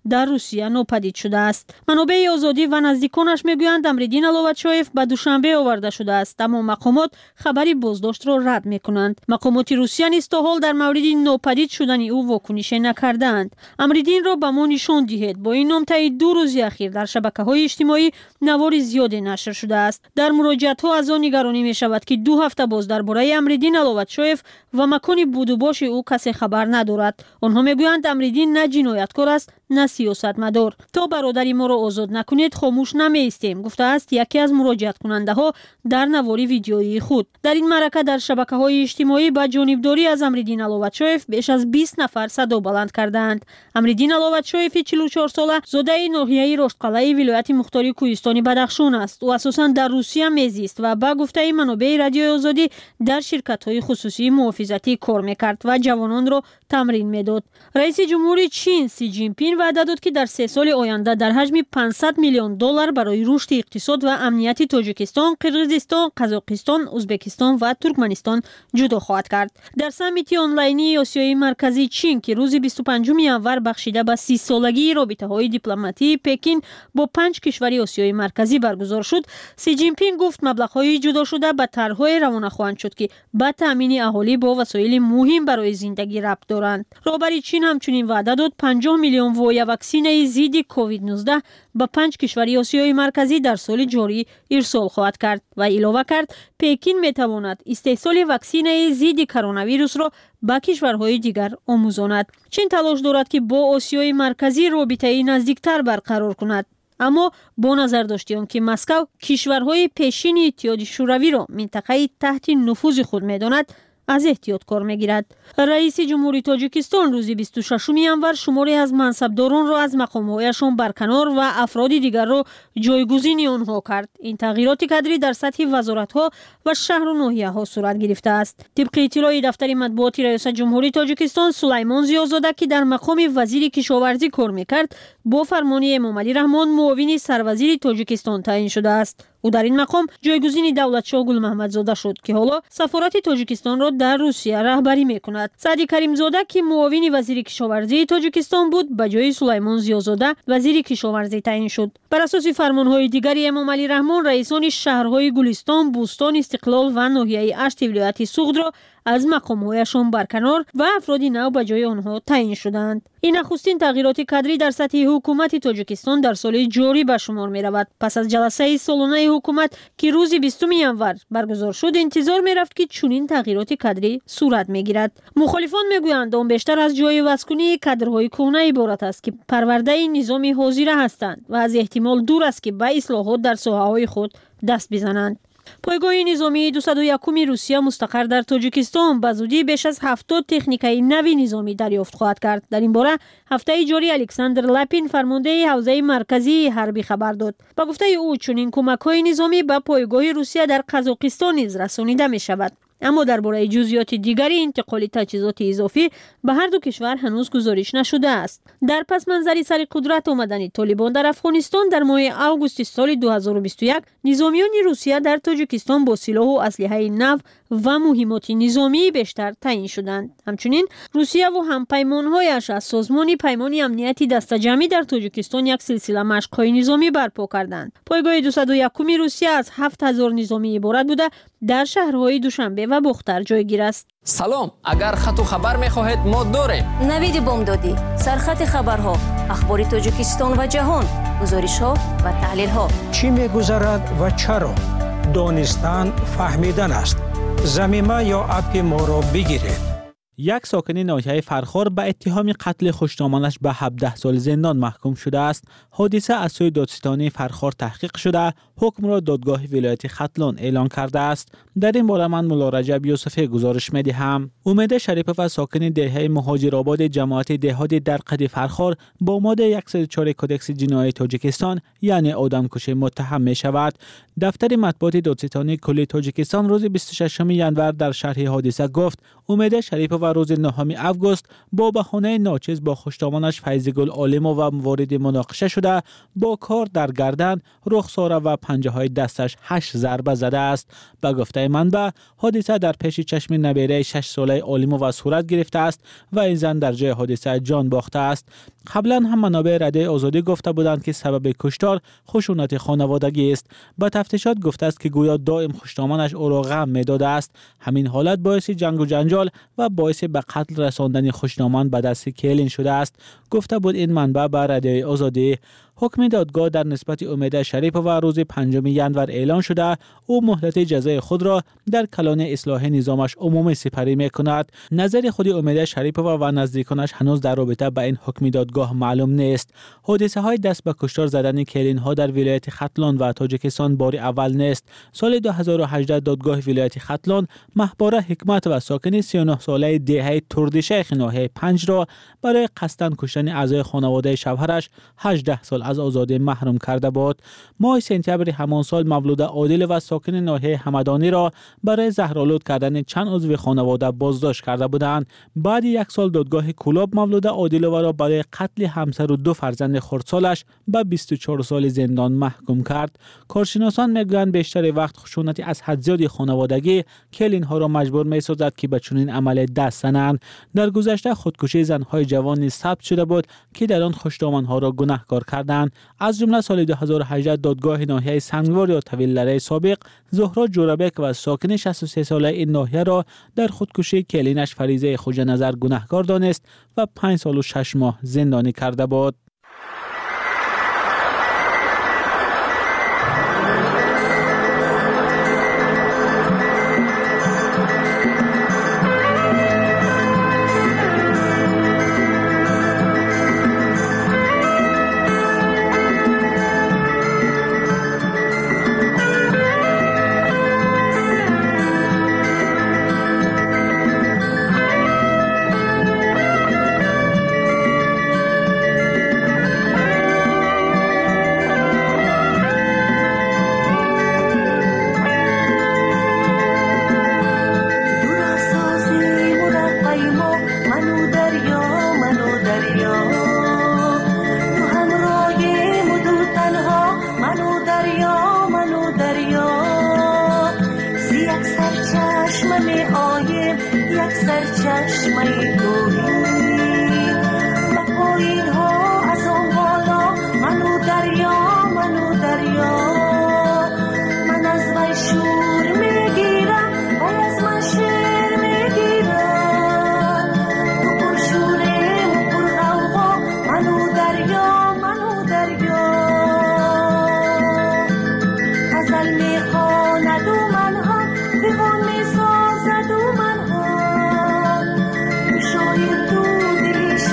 P: در روسیه ناپدید شده است. منابع آزادی و نزدیکانش میگویند امریدین علوتشویف به دوشنبه آورده شده است، اما مقامات خبری بازداشت را رد میکنند. مقامات روسیه نیز تا حال در مورد ناپدید شدن او واکنشی نکردند. امریدین را به ما نشان دهید. با این نام طی 2 روز اخیر در شبکه‌های اجتماعی نوار زیادی نشر شده است. در مراجعت‌ها از آن نگرانی می‌شود که 2 هفته باز درباره امریدین علوتشویف و مکان بود و باش او کسی خبر ندارد. آنها میگویند امریدین نه جنایتکار است نه سیاستمدار. تا برادری ما را آزاد نکنید خاموش نمی‌ایستیم، گفته است یکی از مراجعت کننده‌ها در نواری ویدیویی خود. در این معرکه در شبکه‌های اجتماعی با جانبداری از امریدین علوتشویف بیش از 20 نفر صدا بلند کردند. امریدین علوتشویف 44 ساله زاده ناحیه رشتقلعه ولایت مختاری کوهستان بدخشان است. او اساساً در روسیه میزیست و با گفته منابع رادیوی آزادی در شرکت‌های خصوصی محافظتی کار می‌کرد و جوانان را تمرین می‌داد. رئیس جمهوری چین سی جین پینگ وعده داد که در 3 سال آینده در حجم 500 میلیون دلار برای رشد اقتصاد و امنیت تاجیکستان، قرقیزستان، قزاقستان، ازبکستان و ترکمنستان جدا خواهد کرد. در سمیت آنلاینی آسیای مرکزی چین که روز 25 ژانویه بخشیده به 30 سالگی رابطه‌های دیپلماتی پکین با 5 کشور آسیای مرکزی برگزار شد، سی جین پینگ گفت مبلغ‌های جدا شده به طرح‌های روانه خواهند شد که به تامین اهالی با وسایل مهم برای زندگی ربط دارند. رهبر چین همچنین وعده داد 50 میلیون وای واکسینه ضد کووید 19 به 5 کشور آسیای مرکزی در سال جاری ارسال خواهد کرد و اضافه کرد پکین میتواند استحصال واکسینه ضد کرونا ویروس را با کشورهای دیگر آموزاند. چین تلاش دارد که با آسیای مرکزی رابطه نزدیکتر برقرار کند، اما با نظر داشتیم که مسکو کشورهای پیشین اتحاد شوروی را منطقه تحت نفوذ خود میداند از احتیاط کار میگیرد. رئیس جمهوری تاجیکستان روز 26 ژانویه شماری از منصبداران را از مقام‌هایشان برکنار و افراد دیگر را جایگزین آنها کرد. این تغییرات کادری در سطح وزارت‌ها و شهر و ناحیه‌ها صورت گرفته است. طبق اطلاع دفتر مطبوعاتی رئیس جمهوری تاجیکستان سلیمان زیازاده که در مقام وزیر کشاورزی کار می‌کرد، با فرمان امامعلی رحمان معاون سروزیر تاجیکستان تعیین شده است. او در این مقام جایگزین دولتشاه گل محمدزاده شد که حالا سفارت تاجیکستان را در روسیه رهبری می‌کند. سعدی کریمزاده که معاون وزیر کشاورزی تاجیکستان بود، به جای سلیمان زیازاده وزیر کشاورزی تعیین شد. بر اساس فرمان‌های دیگری امامعلی رحمان رئیسان شهرهای گلستان، بوستان، استقلال و ناحیه اشت ولایت سوغد را از مقام‌هایشان برکنار و افراد نو به جای آنها تعیین شدند. این نخستین تغییرات کادری در سطح حکومت تاجیکستان در سال جاری به شمار می‌رود. پس از جلسه سالانه حکومت که روز 20 ژانویه برگزار شد، انتظار می‌رفت که چنین تغییرات کادری صورت می‌گیرد. مخالفان می‌گویند آن بیشتر از جای واسکنی کادرهای کهنه عبارت است که پرورده نظام حاضر هستند و از احتمال دور است که به اصلاحات در ساحه‌های خود دست بزنند. پایگاه نظامی 201 روسیه مستقر در تاجیکستان به زودی بیش از 70 تکنیکای نوی نظامی دریافت خواهد کرد. در این باره هفته جاری الکساندر لاپین فرمانده حوزه مرکزی حربی خبر داد. با گفته او چنین کمک‌های نظامی به پایگاه روسیه در قزاقستان نیز رسانیده می‌شود. اما درباره جزئیات دیگری انتقال تجهیزات اضافی به هر دو کشور هنوز گزارش نشده است. در پس منظر سر قدرت آمدن طالبان در افغانستان در ماه آگوست سال 2021 نظامیان روسیه در تاجیکستان با سلاح و اسلحه نو و مهمات نظامی بیشتر تعیین شدند. همچنین روسیه و همپیمان‌هایش از سازمان پیمان امنیتی دست جمعی در تاجیکستان یک سلسله مشق‌های نظامی برپا کردند. پایگاه 201 روسیه از 7000 نظامی عبارت بوده در شهرهای دوشنبه و بختر جایگیر است.
D: سلام، اگر خط و خبر می‌خواهید ما داریم.
X: نوید بامدادی، سرخط خبرها، اخبار تاجیکستان و جهان، گزارش‌ها و تحلیل‌ها.
N: چی می‌گذرد و چرا؟ دانستن فهمیدن است. زمینه یا اپ ما را بگیرید.
E: یک ساکن ناحیه فرخار به اتهام قتل خوشنامانش به 17 سال زندان محکوم شده است. حادثه از سوی دادستانی فرخار تحقیق شده، حکم را دادگاه ولایت ختلان اعلان کرده است. در این باره من مولا رجب یوسفی گزارش می‌دهم. امید شریفه ساکن دهه مهاجرآباد جماعت دهات درقد فرخار با ماده 104 کدکس جنایی تاجیکستان یعنی آدمکشی متهم می شود. دفتر مطبوعات دادستانی کل تاجیکستان روز 26 ژانویه در شرح حادثه گفت امید شریفه روز 9 اوگوست با بهانه ناچیز با خوشنامانش فیضگل عالمو و وارد مناقشه شده، با کار در گردن، رخساره و پنجه های دستش 8 ضربه زده است. به گفته منبع، حادثه در پیش چشم نبیره 6 ساله عالمو صورت گرفته است و این زن در جای حادثه جان باخته است. قبلا هم منابع رادیوی آزادی گفته بودند که سبب کشتار خشونت خانوادگی است. با تفتیشات گفته است که گویا دائم خوشنامانش او را غم می‌داده است. همین حالت باعث جنگ و جنجال و باعث به قتل رساندن خوشنامان به دست کلین شده است، گفته بود این منبع به رادیوی آزادی. حکم دادگاه در نسبت امید شریپووا روز 5 ژانویه اعلان شده. او مهلت جزای خود را در کلان اصلاح نظامش عمومی سپری می‌کند. نظر خود امید شریپووا و نزدیکانش هنوز در رابطه با این حکم دادگاه معلوم نیست. حادثه های دست به کشتار زدن کلین ها در ولایت ختلان و تاجیکستان بار اول نیست. سال 2018 دادگاه ولایت ختلان محباره حکمت و ساکن 39 ساله دهه تردشیخ ناحیه 5 را برای قصداً کشتن اعضای خانواده شوهرش 18 سال از آزادی محروم کرده بود. ماه سپتامبر همان سال مولود عادل و ساکن ناحیه همدانی را برای زهرآلود کردن چند عضو خانواده بازداشت کرده بودند. بعد 1 سال دادگاه کلاب مولود عادل را برای قتل همسر و 2 فرزند خردسالش به 24 سال زندان محکوم کرد. کارشناسان میگویند بیشتر وقت خشونت از حد زیاد خانوادگی کلین ها را مجبور می‌سازد که به چنین عمل دست زنند. در گذشته خودکشی زن‌های جوانی ثبت شده بود که در آن خوشنامان‌ها را گناهکار کردند. از جمله سال 2018 دادگاه ناحیه سنگوار یا طویل‌لره سابق زهرا جورابک و ساکن 63 ساله این ناحیه را در خودکشی کلینش فریضه خود نظر گناهکار دانست و 5 سال و 6 ماه زندانی کرده بود.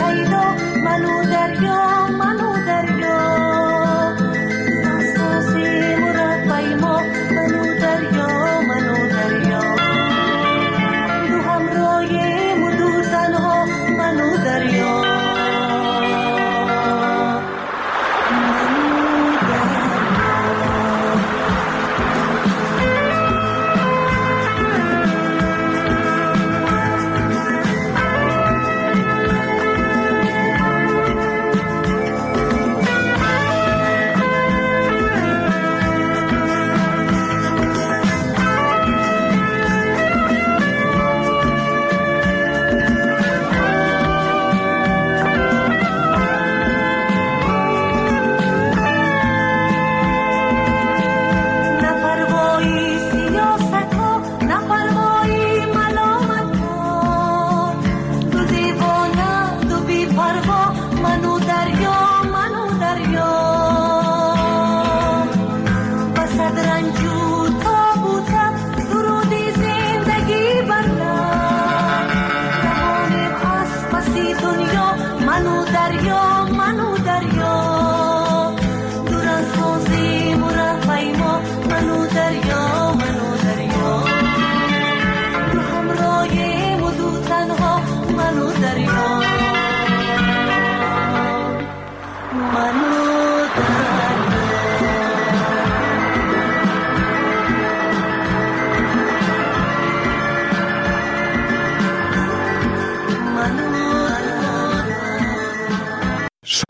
J: منو دریا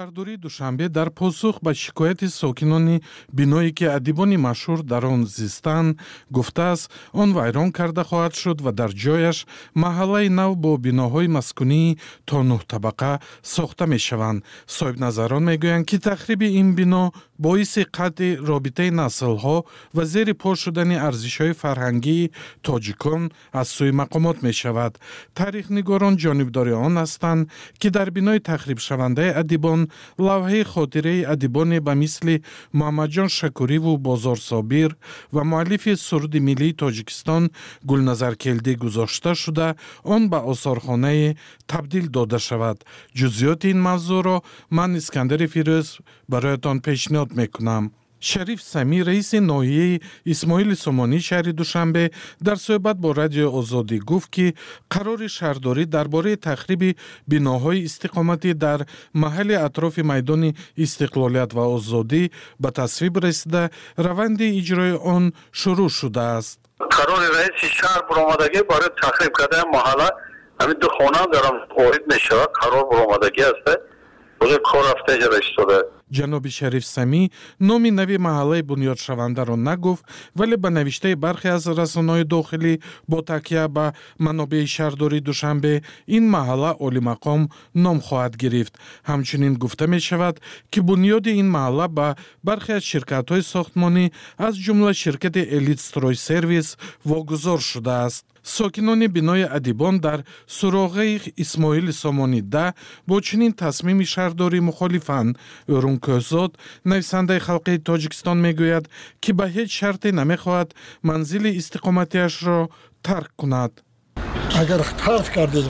L: шаҳрдории душанбе дар посух ба шикояти сокинони биное ки адибони машҳур дар он зистанд гуфтааст он вайрон карда хоҳад шуд ва дар ҷояш маҳаллаи нав бо биноҳои маскунии то 9 табақа сохта мешаванд. соҳибназарон мегӯянд ки тахриби ин бино боиси қатъи робитаи наслҳо ва зери по шудани арзишҳои фарҳангии тоҷикон аз сӯи мақомот мешавад. таърихнигорон ҷонибдори он ҳастанд ки дар бинои тахрибшавандаи адибон лавҳаи хотираи адибоне ба мисли муҳаммадҷон шакуриву бозор собир ва муаллифи суруди миллии тоҷикистон гулназар келдӣ гузошта шуда он ба осорхонае табдил дода шавад. ҷузъиёти ин мавзӯъро ман искандари фирӯз бароятон пешниҳод мекунам. шариф самӣ раиси ноҳияи исмоили сомонӣ шаҳри душанбе дар суҳбат бо радиои озодӣ гуфт ки қарори шаҳрдорӣ дар бораи тахриби биноҳои истиқоматӣ дар маҳалли атрофи майдони истиқлолият ва озодӣ ба тасвиб расида раванди иҷрои он шурӯъ шудааст.
Q: қарори раиси шаҳр буромадагӣ барои тахриб кардани маҳалла ҳамин ду хона дарам ворид мешавад. қарор буромадагӣ аст бузург кор рафтаҷара истода.
L: ҷаноби шариф самӣ номи нави маҳаллаи бунёдшавандаро нагуфт, вале ба навиштаи бархе аз расонаҳои дохилӣ бо такя ба манобеи шаҳрдории душанбе ин маҳалла олимақом ном хоҳад гирифт. ҳамчунин гуфта мешавад ки бунёди ин маҳалла ба бархе аз ширкатҳои сохтмонӣ аз ҷумла ширкати элит строй сервис вогузор шудааст. сокинони бинои адибон дар суроғаи исмоили сомонӣ да бо чунин тасмими шаҳрдорӣ мухолифанд. ӯрун кӯҳзод нависандаи халқии тоҷикистон мегӯяд ки ба ҳеҷ шарте намехоҳад манзили истиқоматиашро тарк кунад.
B: агар тарк кардед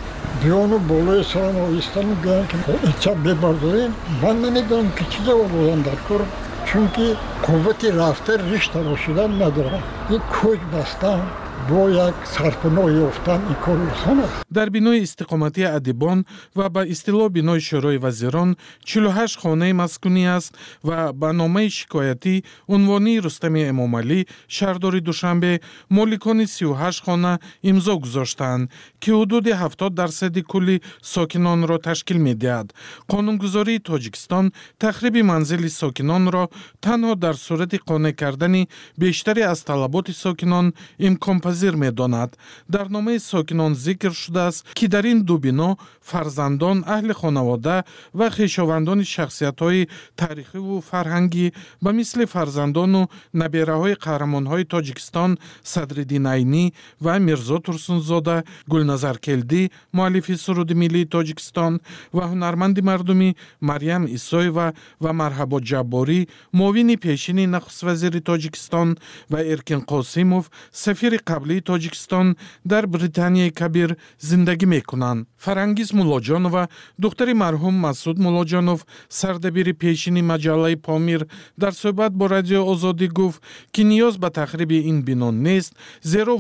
B: биёну болои сарам овистан гӯянд ки инча бебардорем ман намедонам ки чиза оводан дар кор, чунки қуввати рафта ришта бошидан надорад. ин кӯч бастан бо як сарпаноҳ ёфтан ин кор осон аст.
L: дар бинои истиқоматии адибон ва ба истилоҳ бинои шӯрои вазирон 48 хонаи маскунӣ аст ва ба номаи шикоятӣ унвонии Рустами Эмомалӣ шаҳрдори Душанбе моликони 38 хона имзо гузоштанд ки ҳудуди 70% кулли сокинонро ташкил медиҳад. қонунгузории Тоҷикистон тахриби манзили сокинонро танҳо дар сурати қонеъ кардани бештари аз талаботи сокинон имконпазир медонад. дар номаи сокинон зикр шудааст ки дар ин ду бино фарзандон, аҳли хонавода ва хешовандони шахсиятҳои таърихиву фарҳангӣ ба мисли фарзандону набераҳои қаҳрамонҳои Тоҷикистон Садриддин Айнӣ ва Мирзо Турсунзода, Гулназар Келдӣ, муаллифи суруди миллии Тоҷикистон ва ҳунарманди мардумӣ Марьям Исоева ва Марҳабо Ҷабборӣ, муовини пешини нахуствазири Тоҷикистон ва Эркин Қосимов, сафири қаблии Тоҷикистон дар Британияи Кабир зиндагӣ мекунанд. Фарангиз Муллоҷонова, духтари марҳум Масуд Муллоҷонов, сардабири пешини маҷаллаи Помир, дар суҳбат бо радиои Озодӣ гуфт ки ниёз ба тахриби ин бино нест, зеро